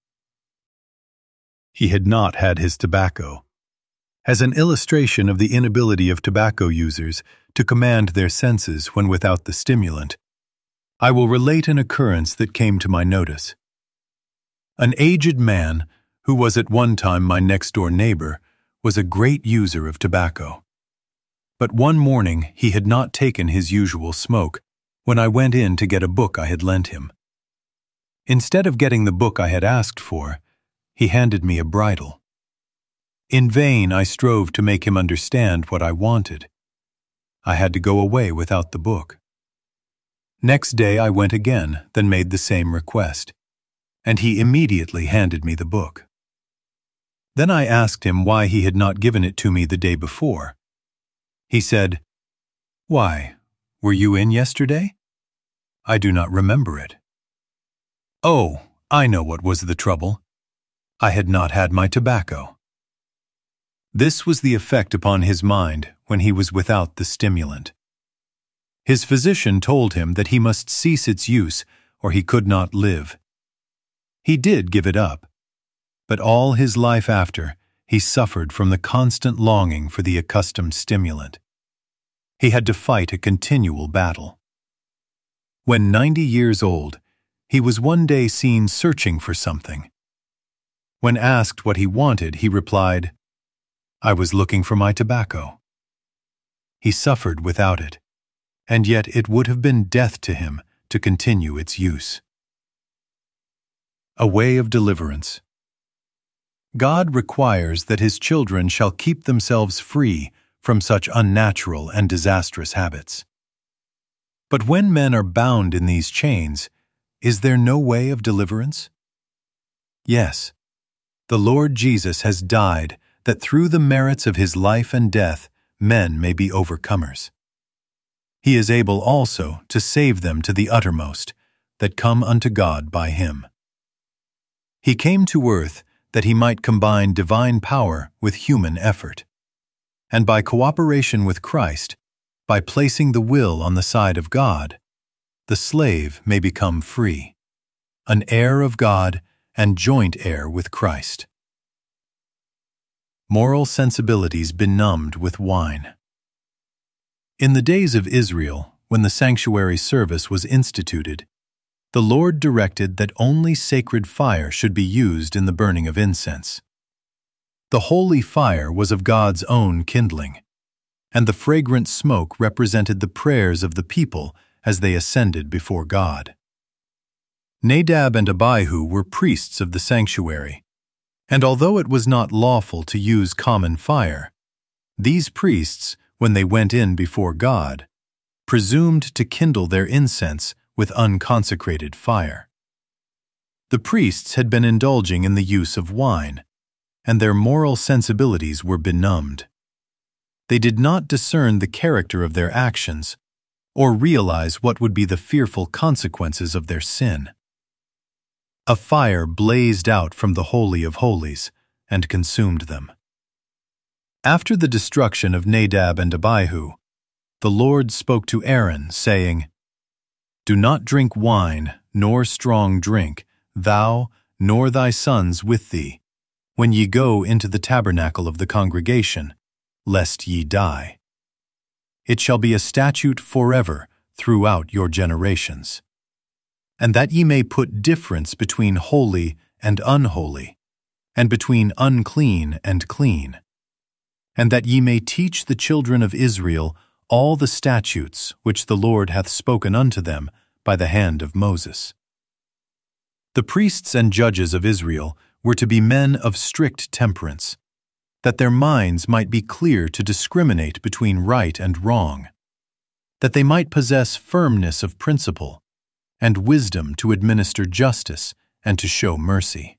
He had not had his tobacco. As an illustration of the inability of tobacco users to command their senses when without the stimulant, I will relate an occurrence that came to my notice. An aged man, who was at one time my next-door neighbor, was a great user of tobacco. But one morning he had not taken his usual smoke when I went in to get a book I had lent him. Instead of getting the book I had asked for, he handed me a bridle. In vain I strove to make him understand what I wanted. I had to go away without the book. Next day I went again, then made the same request, and he immediately handed me the book. Then I asked him why he had not given it to me the day before. He said, "Why, were you in yesterday? I do not remember it." Oh, I know what was the trouble. I had not had my tobacco. This was the effect upon his mind when he was without the stimulant. His physician told him that he must cease its use or he could not live. He did give it up, but all his life after, he suffered from the constant longing for the accustomed stimulant. He had to fight a continual battle. When 90 years old, he was one day seen searching for something. When asked what he wanted, he replied, "I was looking for my tobacco." He suffered without it, and yet it would have been death to him to continue its use. A way of deliverance. God requires that His children shall keep themselves free from such unnatural and disastrous habits. But when men are bound in these chains, is there no way of deliverance? Yes, the Lord Jesus has died that through the merits of His life and death men may be overcomers. He is able also to save them to the uttermost that come unto God by Him. He came to earth that He might combine divine power with human effort, and by cooperation with Christ, by placing the will on the side of God, the slave may become free, an heir of God and joint heir with Christ. Moral sensibilities benumbed with wine. In the days of Israel, when the sanctuary service was instituted, the Lord directed that only sacred fire should be used in the burning of incense. The holy fire was of God's own kindling, and the fragrant smoke represented the prayers of the people as they ascended before God. Nadab and Abihu were priests of the sanctuary, and although it was not lawful to use common fire, these priests, when they went in before God, presumed to kindle their incense with unconsecrated fire. The priests had been indulging in the use of wine, and their moral sensibilities were benumbed. They did not discern the character of their actions, or realize what would be the fearful consequences of their sin. A fire blazed out from the Holy of Holies and consumed them. After the destruction of Nadab and Abihu, the Lord spoke to Aaron, saying, "Do not drink wine, nor strong drink, thou, nor thy sons with thee, when ye go into the tabernacle of the congregation, lest ye die. It shall be a statute forever throughout your generations. And that ye may put difference between holy and unholy, and between unclean and clean, and that ye may teach the children of Israel all the statutes which the Lord hath spoken unto them by the hand of Moses." The priests and judges of Israel were to be men of strict temperance, that their minds might be clear to discriminate between right and wrong, that they might possess firmness of principle, and wisdom to administer justice and to show mercy.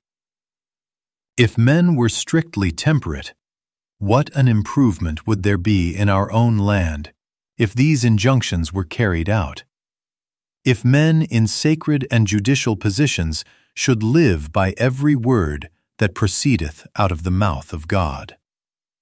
If men were strictly temperate, what an improvement would there be in our own land if these injunctions were carried out? If men in sacred and judicial positions should live by every word that proceedeth out of the mouth of God.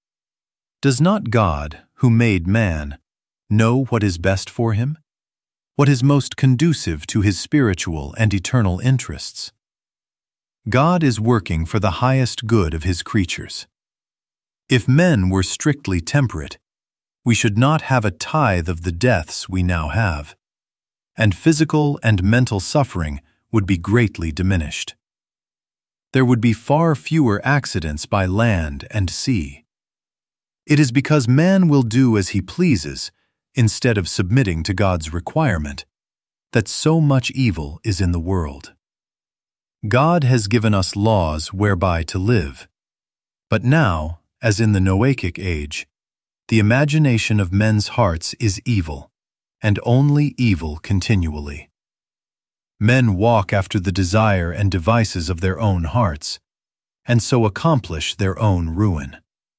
Does not God, who made man, know what is best for him? what is most conducive to his spiritual and eternal interests. God is working for the highest good of his creatures. If men were strictly temperate, we should not have a tithe of the deaths we now have, and physical and mental suffering would be greatly diminished. There would be far fewer accidents by land and sea. It is because man will do as he pleases, instead of submitting to God's requirement, that so much evil is in the world. God has given us laws whereby to live, but now, as in the Noachic age, the imagination of men's hearts is evil, and only evil continually. Men walk after the desire and devices of their own hearts, and so accomplish their own ruin.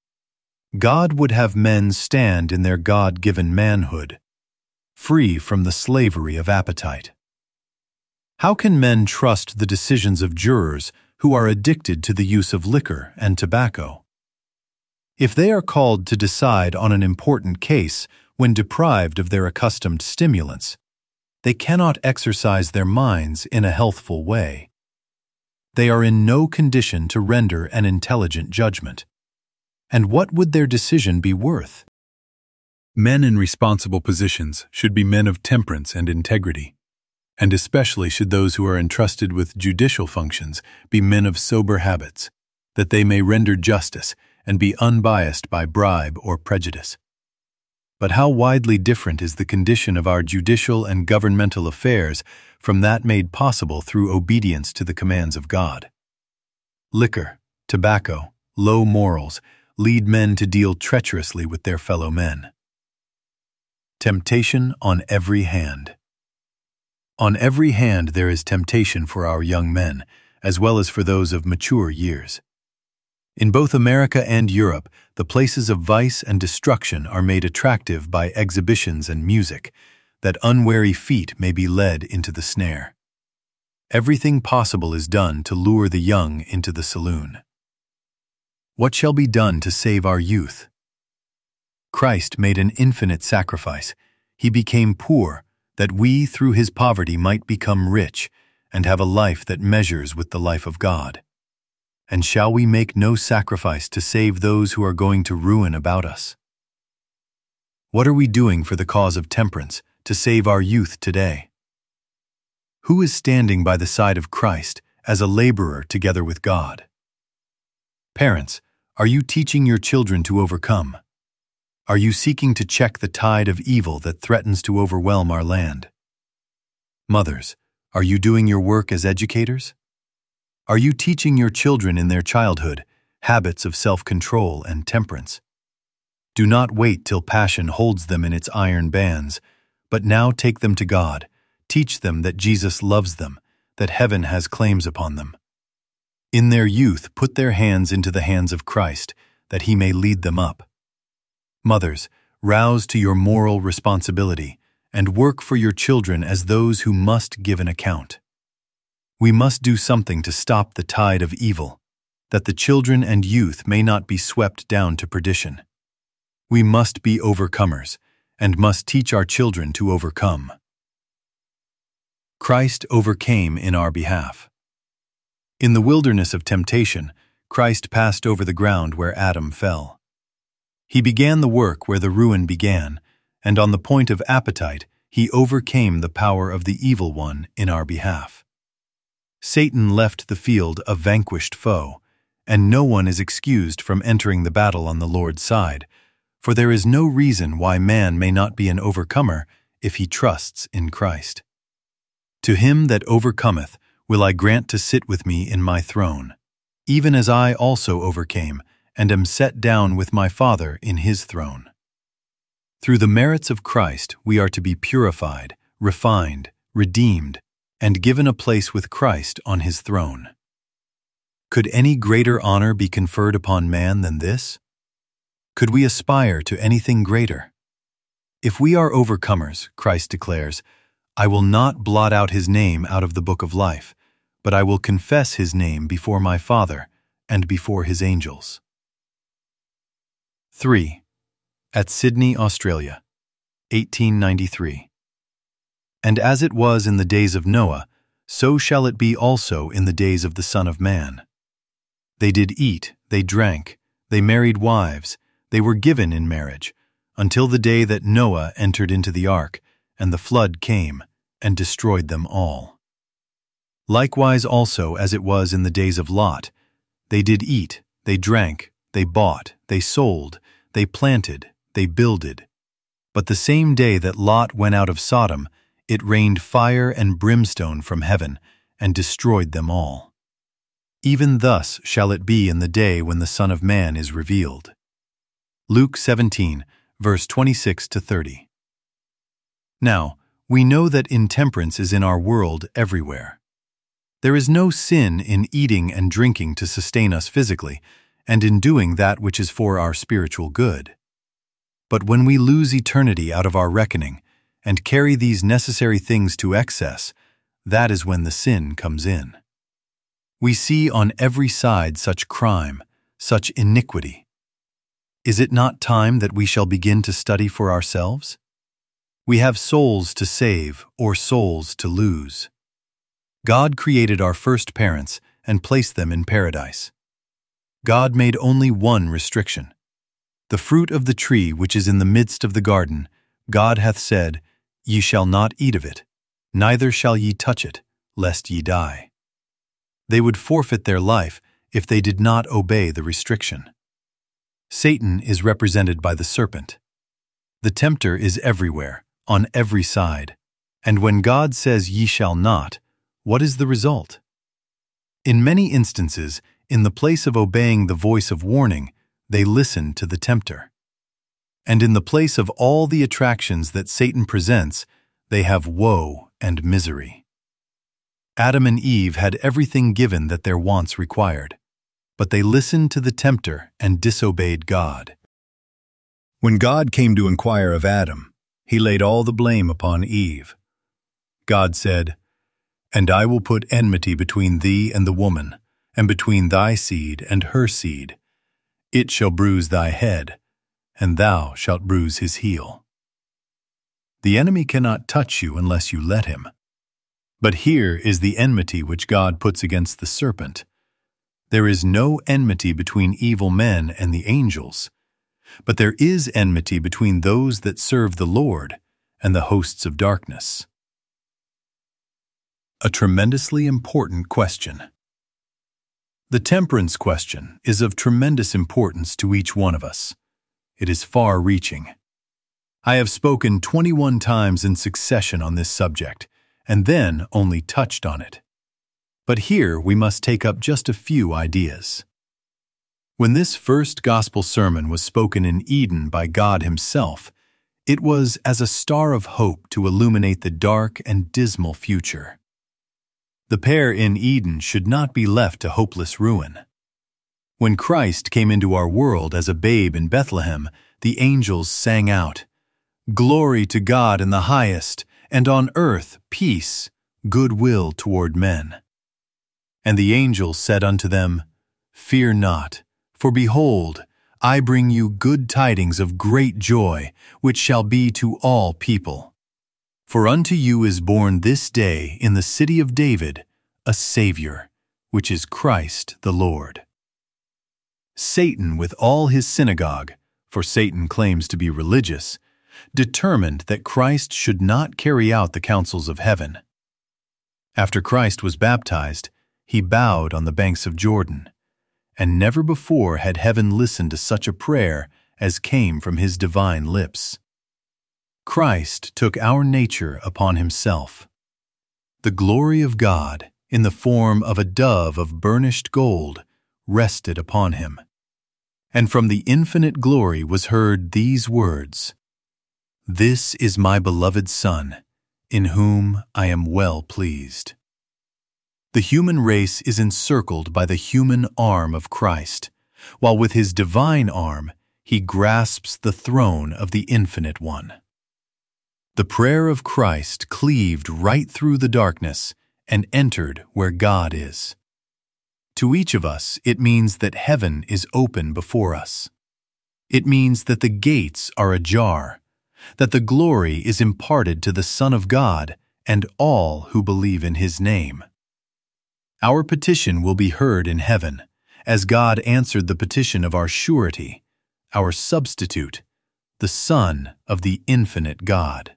God would have men stand in their God-given manhood, free from the slavery of appetite. How can men trust the decisions of jurors who are addicted to the use of liquor and tobacco? If they are called to decide on an important case when deprived of their accustomed stimulants, they cannot exercise their minds in a healthful way. They are in no condition to render an intelligent judgment. And what would their decision be worth? Men in responsible positions should be men of temperance and integrity, and especially should those who are entrusted with judicial functions be men of sober habits, that they may render justice and be unbiased by bribe or prejudice. But how widely different is the condition of our judicial and governmental affairs from that made possible through obedience to the commands of God. Liquor, tobacco, low morals lead men to deal treacherously with their fellow men. Temptation on every hand. On every hand there is temptation for our young men, as well as for those of mature years. In both America and Europe, the places of vice and destruction are made attractive by exhibitions and music, that unwary feet may be led into the snare. Everything possible is done to lure the young into the saloon. What shall be done to save our youth? Christ made an infinite sacrifice. He became poor, that we through his poverty might become rich and have a life that measures with the life of God. And shall we make no sacrifice to save those who are going to ruin about us? What are we doing for the cause of temperance to save our youth today? Who is standing by the side of Christ as a laborer together with God? Parents, are you teaching your children to overcome? Are you seeking to check the tide of evil that threatens to overwhelm our land? Mothers, are you doing your work as educators? Are you teaching your children in their childhood habits of self-control and temperance? Do not wait till passion holds them in its iron bands, but now take them to God. Teach them that Jesus loves them, that heaven has claims upon them. In their youth, put their hands into the hands of Christ, that he may lead them up. Mothers, rouse to your moral responsibility and work for your children as those who must give an account. We must do something to stop the tide of evil, that the children and youth may not be swept down to perdition. We must be overcomers, and must teach our children to overcome. Christ overcame in our behalf. In the wilderness of temptation, Christ passed over the ground where Adam fell. He began the work where the ruin began, and on the point of appetite, he overcame the power of the evil one in our behalf. Satan left the field a vanquished foe, and no one is excused from entering the battle on the Lord's side, for there is no reason why man may not be an overcomer if he trusts in Christ. To him that overcometh will I grant to sit with me in my throne, even as I also overcame, and am set down with my Father in his throne. Through the merits of Christ we are to be purified, refined, redeemed, and given a place with Christ on his throne. Could any greater honor be conferred upon man than this? Could we aspire to anything greater? If we are overcomers, Christ declares, I will not blot out his name out of the book of life, but I will confess his name before my Father and before his angels. 3. At Sydney, Australia, 1893. And as it was in the days of Noah, so shall it be also in the days of the Son of Man. They did eat, they drank, they married wives, they were given in marriage, until the day that Noah entered into the ark, and the flood came, and destroyed them all. Likewise also as it was in the days of Lot, they did eat, they drank, they bought, they sold, they planted, they builded. But the same day that Lot went out of Sodom, it rained fire and brimstone from heaven, and destroyed them all. Even thus shall it be in the day when the Son of Man is revealed. Luke 17, verse 26-30. Now, we know that intemperance is in our world everywhere. There is no sin in eating and drinking to sustain us physically, and in doing that which is for our spiritual good. But when we lose eternity out of our reckoning, and carry these necessary things to excess, that is when the sin comes in. We see on every side such crime, such iniquity. Is it not time that we shall begin to study for ourselves? We have souls to save or souls to lose. God created our first parents and placed them in paradise. God made only one restriction. The fruit of the tree which is in the midst of the garden, God hath said, Ye shall not eat of it, neither shall ye touch it, lest ye die. They would forfeit their life if they did not obey the restriction. Satan is represented by the serpent. The tempter is everywhere, on every side. And when God says, Ye shall not, what is the result? In many instances, in the place of obeying the voice of warning, they listen to the tempter. And in the place of all the attractions that Satan presents, they have woe and misery. Adam and Eve had everything given that their wants required, but they listened to the tempter and disobeyed God. When God came to inquire of Adam, he laid all the blame upon Eve. God said, And I will put enmity between thee and the woman, and between thy seed and her seed. It shall bruise thy head, and thou shalt bruise his heel. The enemy cannot touch you unless you let him. But here is the enmity which God puts against the serpent. There is no enmity between evil men and the angels, but there is enmity between those that serve the Lord and the hosts of darkness. A tremendously important question. The temperance question is of tremendous importance to each one of us. It is far-reaching. I have spoken 21 times in succession on this subject, and then only touched on it. But here we must take up just a few ideas. When this first gospel sermon was spoken in Eden by God Himself, it was as a star of hope to illuminate the dark and dismal future. The pair in Eden should not be left to hopeless ruin. When Christ came into our world as a babe in Bethlehem, the angels sang out, Glory to God in the highest, and on earth peace, goodwill toward men. And the angels said unto them, Fear not, for behold, I bring you good tidings of great joy, which shall be to all people. For unto you is born this day in the city of David a Savior, which is Christ the Lord. Satan with all his synagogue, for Satan claims to be religious, determined that Christ should not carry out the counsels of heaven. After Christ was baptized, he bowed on the banks of Jordan, and never before had heaven listened to such a prayer as came from his divine lips. Christ took our nature upon himself. The glory of God, in the form of a dove of burnished gold, rested upon him. And from the infinite glory was heard these words, This is my beloved Son, in whom I am well pleased. The human race is encircled by the human arm of Christ, while with his divine arm he grasps the throne of the Infinite One. The prayer of Christ cleaved right through the darkness and entered where God is. To each of us, it means that heaven is open before us. It means that the gates are ajar, that the glory is imparted to the Son of God, and all who believe in his name. Our petition will be heard in heaven, as God answered the petition of our surety, our substitute, the Son of the infinite God.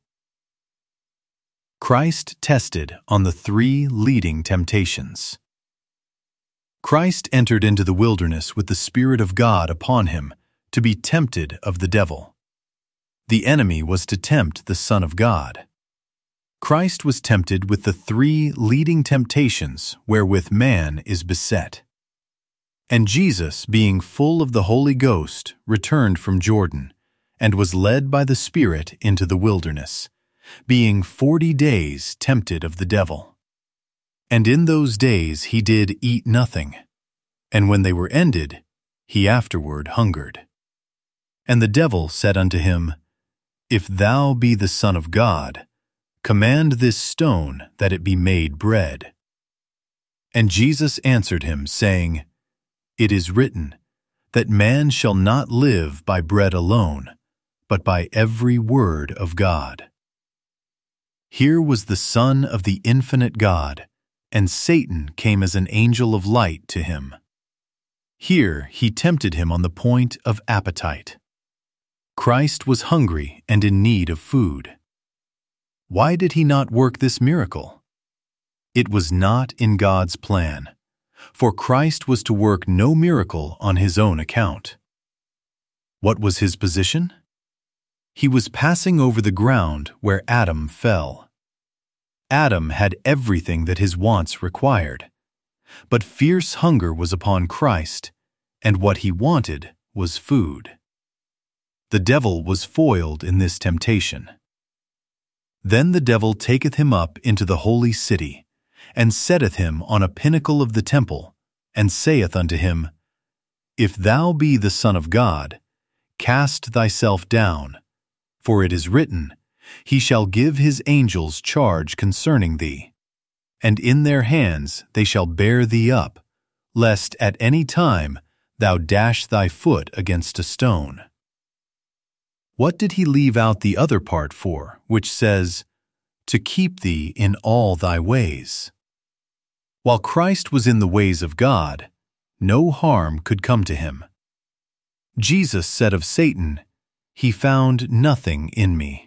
Christ tested on the 3 leading temptations. Christ entered into the wilderness with the Spirit of God upon him to be tempted of the devil. The enemy was to tempt the Son of God. Christ was tempted with the 3 leading temptations wherewith man is beset. And Jesus, being full of the Holy Ghost, returned from Jordan, and was led by the Spirit into the wilderness, being 40 days tempted of the devil. And in those days he did eat nothing, and when they were ended, he afterward hungered. And the devil said unto him, If thou be the Son of God, command this stone that it be made bread. And Jesus answered him, saying, It is written, that man shall not live by bread alone, but by every word of God. Here was the Son of the infinite God, and Satan came as an angel of light to him. Here he tempted him on the point of appetite. Christ was hungry and in need of food. Why did he not work this miracle? It was not in God's plan, for Christ was to work no miracle on his own account. What was his position? He was passing over the ground where Adam fell. Adam had everything that his wants required, but fierce hunger was upon Christ, and what he wanted was food. The devil was foiled in this temptation. Then the devil taketh him up into the holy city, and setteth him on a pinnacle of the temple, and saith unto him, If thou be the Son of God, cast thyself down, for it is written, He shall give his angels charge concerning thee, and in their hands they shall bear thee up, lest at any time thou dash thy foot against a stone. What did he leave out the other part for, which says, To keep thee in all thy ways? While Christ was in the ways of God, no harm could come to him. Jesus said of Satan, He found nothing in me.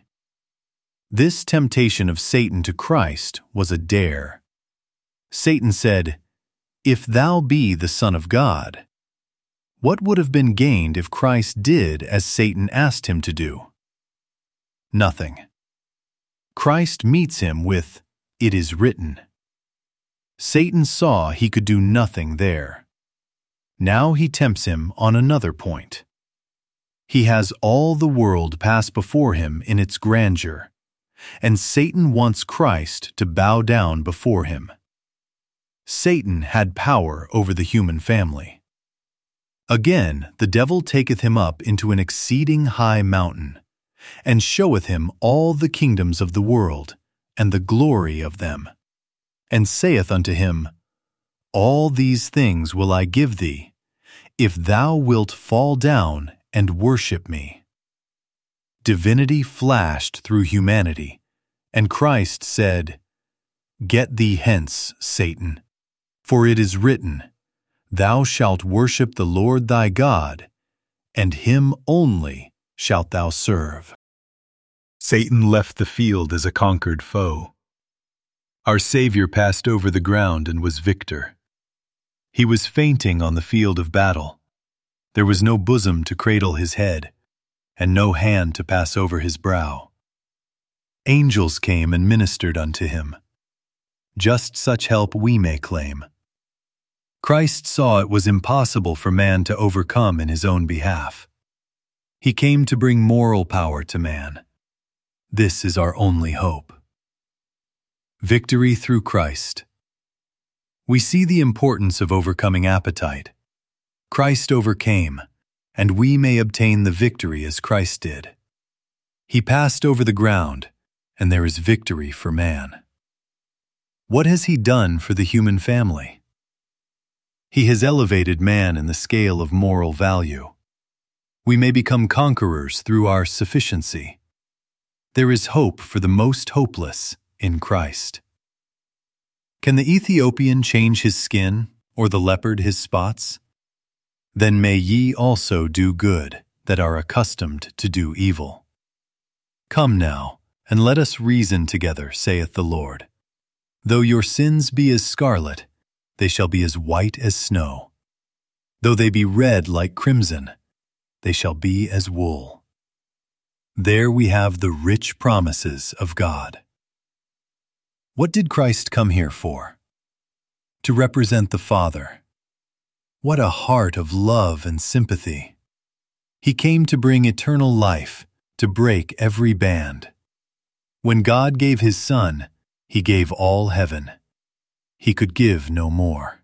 This temptation of Satan to Christ was a dare. Satan said, If thou be the Son of God. What would have been gained if Christ did as Satan asked him to do? Nothing. Christ meets him with, It is written. Satan saw he could do nothing there. Now he tempts him on another point. He has all the world pass before him in its grandeur, and Satan wants Christ to bow down before him. Satan had power over the human family. Again the devil taketh him up into an exceeding high mountain, and showeth him all the kingdoms of the world, and the glory of them, and saith unto him, All these things will I give thee, if thou wilt fall down and worship me. Divinity flashed through humanity, and Christ said, Get thee hence, Satan, for it is written, Thou shalt worship the Lord thy God, and him only shalt thou serve. Satan left the field as a conquered foe. Our Savior passed over the ground and was victor. He was fainting on the field of battle. There was no bosom to cradle his head, and no hand to pass over his brow. Angels came and ministered unto him. Just such help we may claim. Christ saw it was impossible for man to overcome in his own behalf. He came to bring moral power to man. This is our only hope. Victory through Christ. We see the importance of overcoming appetite. Christ overcame, and we may obtain the victory as Christ did. He passed over the ground, and there is victory for man. What has he done for the human family? He has elevated man in the scale of moral value. We may become conquerors through our sufficiency. There is hope for the most hopeless in Christ. Can the Ethiopian change his skin, or the leopard his spots? Then may ye also do good that are accustomed to do evil. Come now, and let us reason together, saith the Lord. Though your sins be as scarlet, they shall be as white as snow. Though they be red like crimson, they shall be as wool. There we have the rich promises of God. What did Christ come here for? To represent the Father. What a heart of love and sympathy. He came to bring eternal life, to break every band. When God gave his Son, he gave all heaven. He could give no more.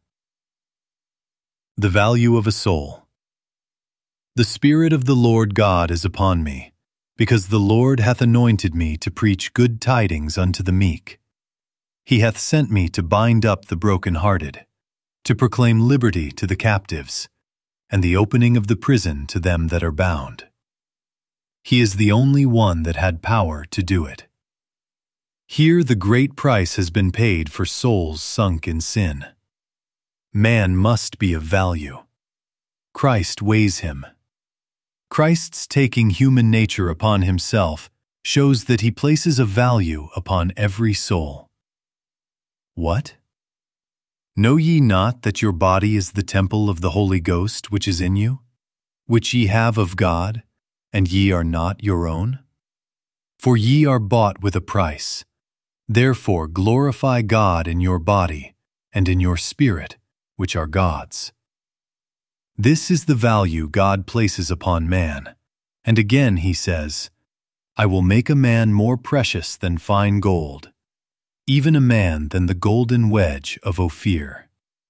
The value of a soul. The Spirit of the Lord God is upon me, because the Lord hath anointed me to preach good tidings unto the meek. He hath sent me to bind up the brokenhearted, to proclaim liberty to the captives, and the opening of the prison to them that are bound. He is the only one that had power to do it. Here the great price has been paid for souls sunk in sin. Man must be of value. Christ weighs him. Christ's taking human nature upon himself shows that he places a value upon every soul. What? Know ye not that your body is the temple of the Holy Ghost which is in you, which ye have of God, and ye are not your own? For ye are bought with a price. Therefore glorify God in your body and in your spirit, which are God's. This is the value God places upon man. And again he says, I will make a man more precious than fine gold, even a man than the golden wedge of Ophir.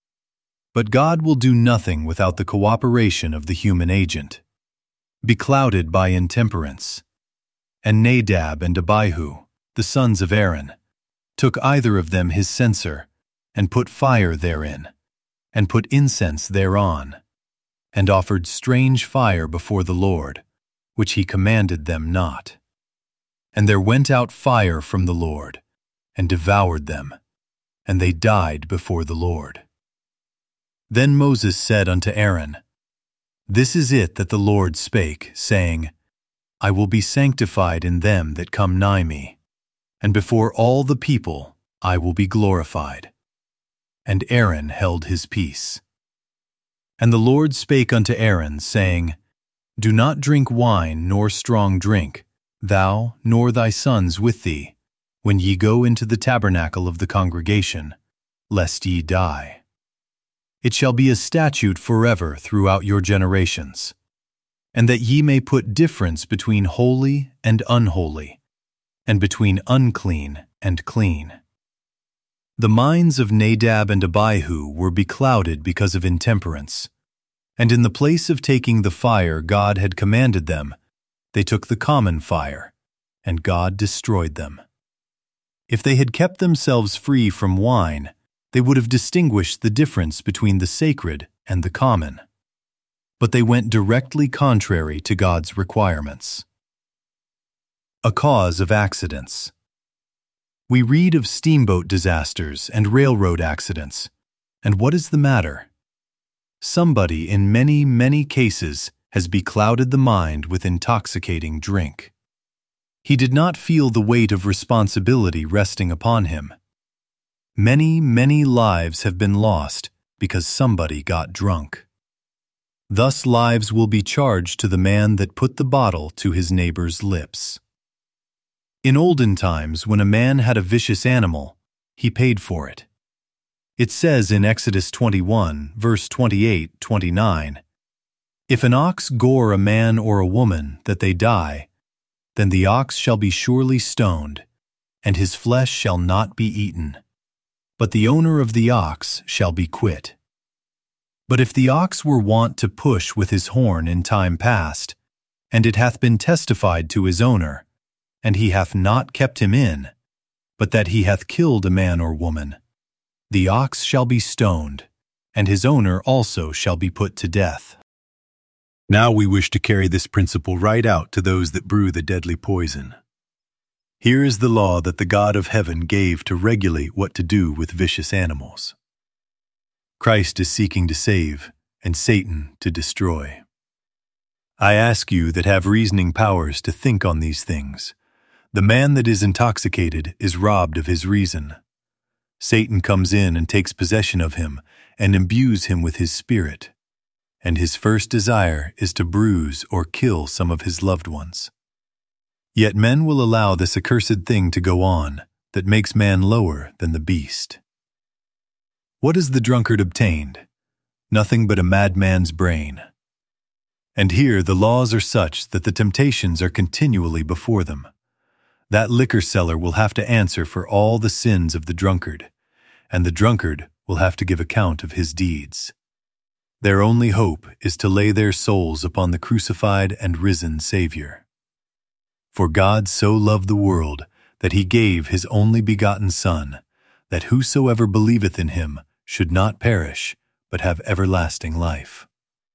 But God will do nothing without the cooperation of the human agent. Beclouded by intemperance. And Nadab and Abihu, the sons of Aaron, took either of them his censer, and put fire therein, and put incense thereon, and offered strange fire before the Lord, which he commanded them not. And there went out fire from the Lord, and devoured them, and they died before the Lord. Then Moses said unto Aaron, This is it that the Lord spake, saying, I will be sanctified in them that come nigh me, and before all the people I will be glorified. And Aaron held his peace. And the Lord spake unto Aaron, saying, Do not drink wine nor strong drink, thou nor thy sons with thee, when ye go into the tabernacle of the congregation, lest ye die. It shall be a statute forever throughout your generations, and that ye may put difference between holy and unholy, and between unclean and clean. The minds of Nadab and Abihu were beclouded because of intemperance, and in the place of taking the fire God had commanded them, they took the common fire, and God destroyed them. If they had kept themselves free from wine, they would have distinguished the difference between the sacred and the common. But they went directly contrary to God's requirements. A cause of accidents. We read of steamboat disasters and railroad accidents, and what is the matter? Somebody in many, many cases has beclouded the mind with intoxicating drink. He did not feel the weight of responsibility resting upon him. Many, many lives have been lost because somebody got drunk. Thus lives will be charged to the man that put the bottle to his neighbor's lips. In olden times, when a man had a vicious animal, he paid for it. It says in Exodus 21, verse 28-29, If an ox gore a man or a woman that they die, then the ox shall be surely stoned, and his flesh shall not be eaten. But the owner of the ox shall be quit. But if the ox were wont to push with his horn in time past, and it hath been testified to his owner, and he hath not kept him in, but that he hath killed a man or woman, the ox shall be stoned, and his owner also shall be put to death. Now we wish to carry this principle right out to those that brew the deadly poison. Here is the law that the God of heaven gave to regulate what to do with vicious animals. Christ is seeking to save, and Satan to destroy. I ask you that have reasoning powers to think on these things. The man that is intoxicated is robbed of his reason. Satan comes in and takes possession of him and imbues him with his spirit, and his first desire is to bruise or kill some of his loved ones. Yet men will allow this accursed thing to go on that makes man lower than the beast. What has the drunkard obtained? Nothing but a madman's brain. And here the laws are such that the temptations are continually before them. That liquor seller will have to answer for all the sins of the drunkard, and the drunkard will have to give account of his deeds. Their only hope is to lay their souls upon the crucified and risen Savior. For God so loved the world that he gave his only begotten Son, that whosoever believeth in him should not perish, but have everlasting life.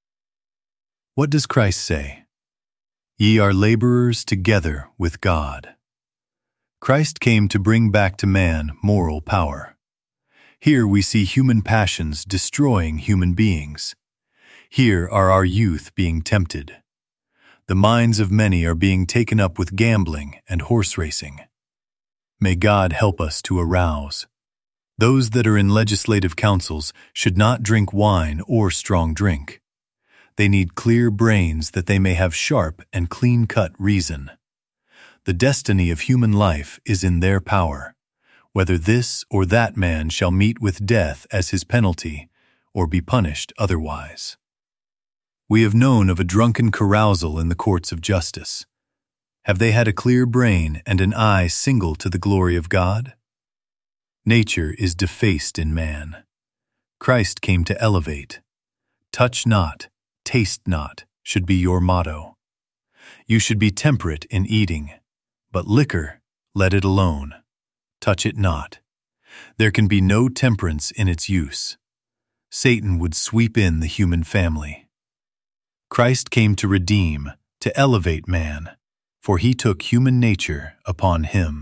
What does Christ say? Ye are laborers together with God. Christ came to bring back to man moral power. Here we see human passions destroying human beings. Here are our youth being tempted. The minds of many are being taken up with gambling and horse racing. May God help us to arouse. Those that are in legislative councils should not drink wine or strong drink. They need clear brains that they may have sharp and clean-cut reason. The destiny of human life is in their power, whether this or that man shall meet with death as his penalty or be punished otherwise. We have known of a drunken carousal in the courts of justice. Have they had a clear brain and an eye single to the glory of God? Nature is defaced in man. Christ came to elevate. Touch not, taste not should be your motto. You should be temperate in eating, but liquor, let it alone. Touch it not. There can be no temperance in its use. Satan would sweep in the human family. Christ came to redeem, to elevate man, for he took human nature upon him.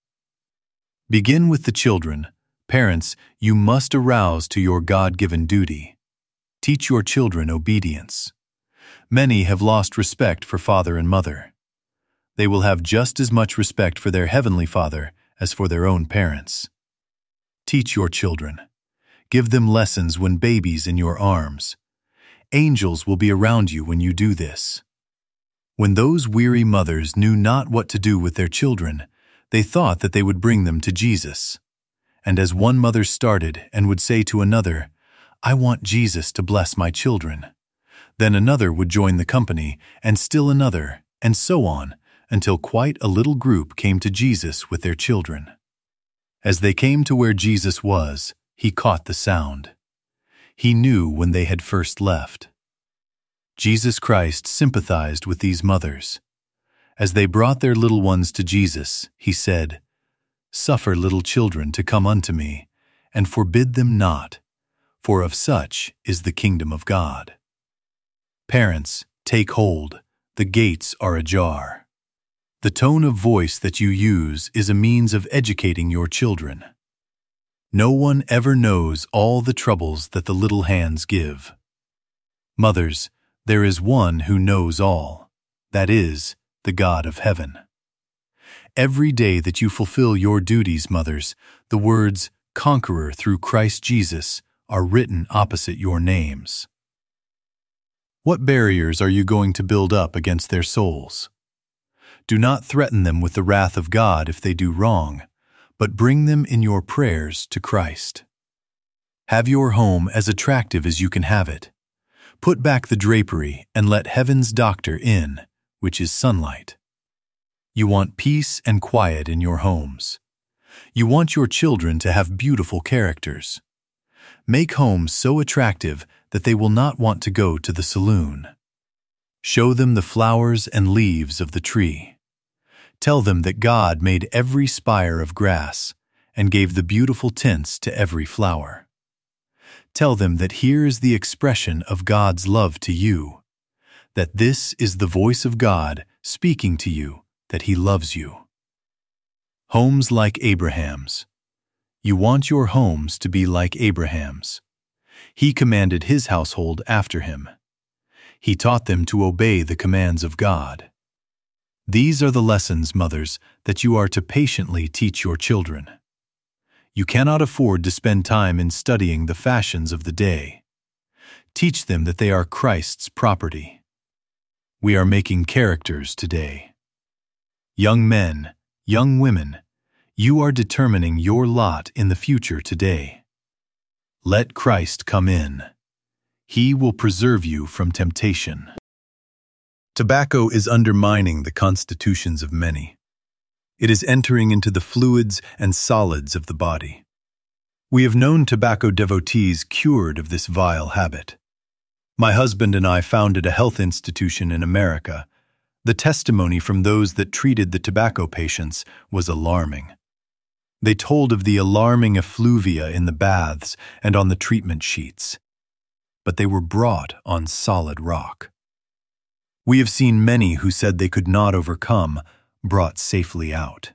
Begin with the children. Parents, you must arouse to your God-given duty. Teach your children obedience. Many have lost respect for father and mother. They will have just as much respect for their heavenly Father as for their own parents. Teach your children. Give them lessons when babies in your arms. Angels will be around you when you do this. When those weary mothers knew not what to do with their children, they thought that they would bring them to Jesus. And as one mother started and would say to another, "I want Jesus to bless my children," then another would join the company, and still another, and so on, until quite a little group came to Jesus with their children. As they came to where Jesus was, he caught the sound. He knew when they had first left. Jesus Christ sympathized with these mothers. As they brought their little ones to Jesus, he said, "Suffer little children to come unto me, and forbid them not, for of such is the kingdom of God." Parents, take hold. The gates are ajar. The tone of voice that you use is a means of educating your children. No one ever knows all the troubles that the little hands give. Mothers, there is one who knows all, that is, the God of heaven. Every day that you fulfill your duties, mothers, the words "Conqueror through Christ Jesus" are written opposite your names. What barriers are you going to build up against their souls? Do not threaten them with the wrath of God if they do wrong, but bring them in your prayers to Christ. Have your home as attractive as you can have it. Put back the drapery and let heaven's doctor in, which is sunlight. You want peace and quiet in your homes. You want your children to have beautiful characters. Make homes so attractive that they will not want to go to the saloon. Show them the flowers and leaves of the tree. Tell them that God made every spire of grass and gave the beautiful tints to every flower. Tell them that here is the expression of God's love to you, that this is the voice of God speaking to you, that He loves you. Homes like Abraham's. You want your homes to be like Abraham's. He commanded his household after him. He taught them to obey the commands of God. These are the lessons, mothers, that you are to patiently teach your children. You cannot afford to spend time in studying the fashions of the day. Teach them that they are Christ's property. We are making characters today. Young men, young women, you are determining your lot in the future today. Let Christ come in. He will preserve you from temptation. Tobacco is undermining the constitutions of many. It is entering into the fluids and solids of the body. We have known tobacco devotees cured of this vile habit. My husband and I founded a health institution in America. The testimony from those that treated the tobacco patients was alarming. They told of the alarming effluvia in the baths and on the treatment sheets. But they were brought on solid rock. We have seen many who said they could not overcome, brought safely out.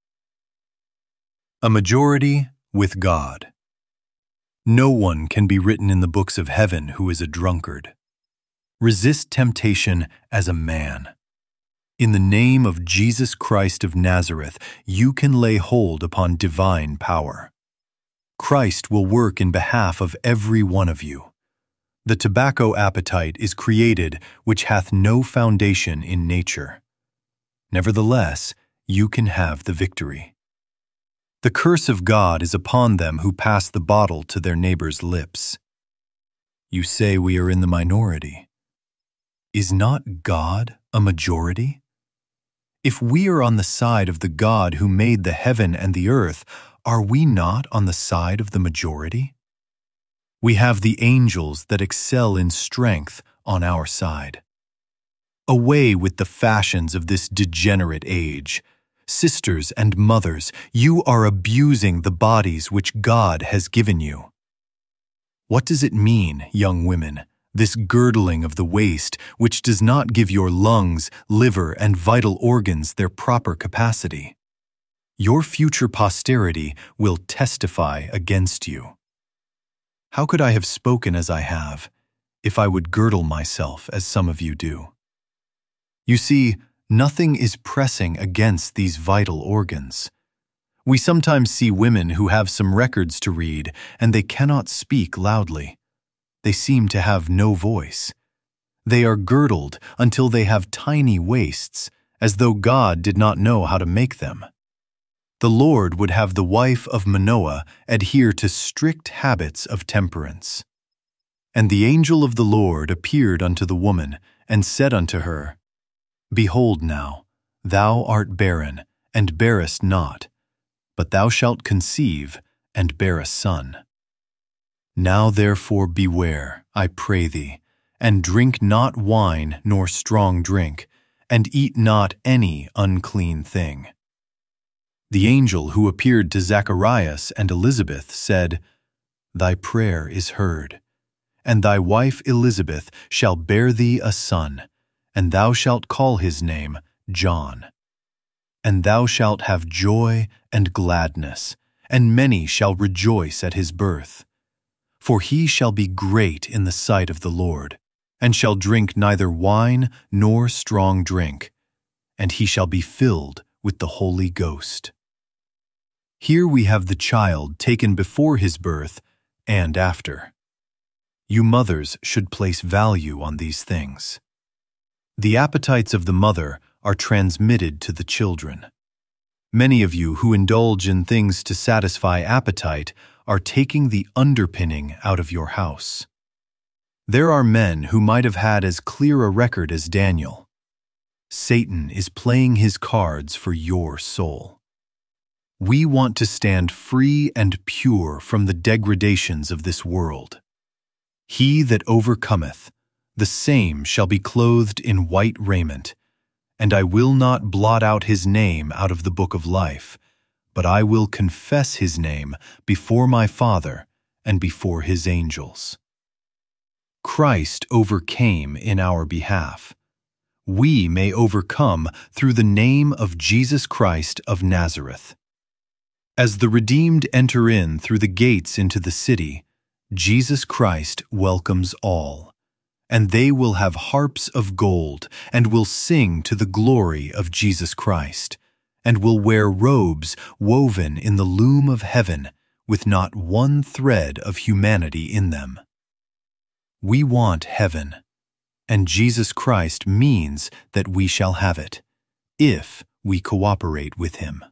A majority with God. No one can be written in the books of heaven who is a drunkard. Resist temptation as a man. In the name of Jesus Christ of Nazareth, you can lay hold upon divine power. Christ will work in behalf of every one of you. The tobacco appetite is created which hath no foundation in nature. Nevertheless, you can have the victory. The curse of God is upon them who pass the bottle to their neighbor's lips. You say we are in the minority. Is not God a majority? If we are on the side of the God who made the heaven and the earth, are we not on the side of the majority? We have the angels that excel in strength on our side. Away with the fashions of this degenerate age. Sisters and mothers, you are abusing the bodies which God has given you. What does it mean, young women, this girdling of the waist which does not give your lungs, liver, and vital organs their proper capacity? Your future posterity will testify against you. How could I have spoken as I have, if I would girdle myself as some of you do? You see, nothing is pressing against these vital organs. We sometimes see women who have some records to read, and they cannot speak loudly. They seem to have no voice. They are girdled until they have tiny waists, as though God did not know how to make them. The Lord would have the wife of Manoah adhere to strict habits of temperance. And the angel of the Lord appeared unto the woman, and said unto her, Behold now, thou art barren, and bearest not, but thou shalt conceive, and bear a son. Now therefore beware, I pray thee, and drink not wine nor strong drink, and eat not any unclean thing. The angel who appeared to Zacharias and Elizabeth said, Thy prayer is heard, and thy wife Elizabeth shall bear thee a son, and thou shalt call his name John. And thou shalt have joy and gladness, and many shall rejoice at his birth. For he shall be great in the sight of the Lord, and shall drink neither wine nor strong drink, and he shall be filled with the Holy Ghost. Here we have the child taken before his birth and after. You mothers should place value on these things. The appetites of the mother are transmitted to the children. Many of you who indulge in things to satisfy appetite are taking the underpinning out of your house. There are men who might have had as clear a record as Daniel. Satan is playing his cards for your soul. We want to stand free and pure from the degradations of this world. He that overcometh, the same shall be clothed in white raiment, and I will not blot out his name out of the book of life, but I will confess his name before my Father and before his angels. Christ overcame in our behalf. We may overcome through the name of Jesus Christ of Nazareth. As the redeemed enter in through the gates into the city, Jesus Christ welcomes all, and they will have harps of gold and will sing to the glory of Jesus Christ, and will wear robes woven in the loom of heaven with not one thread of humanity in them. We want heaven, and Jesus Christ means that we shall have it, if we cooperate with Him.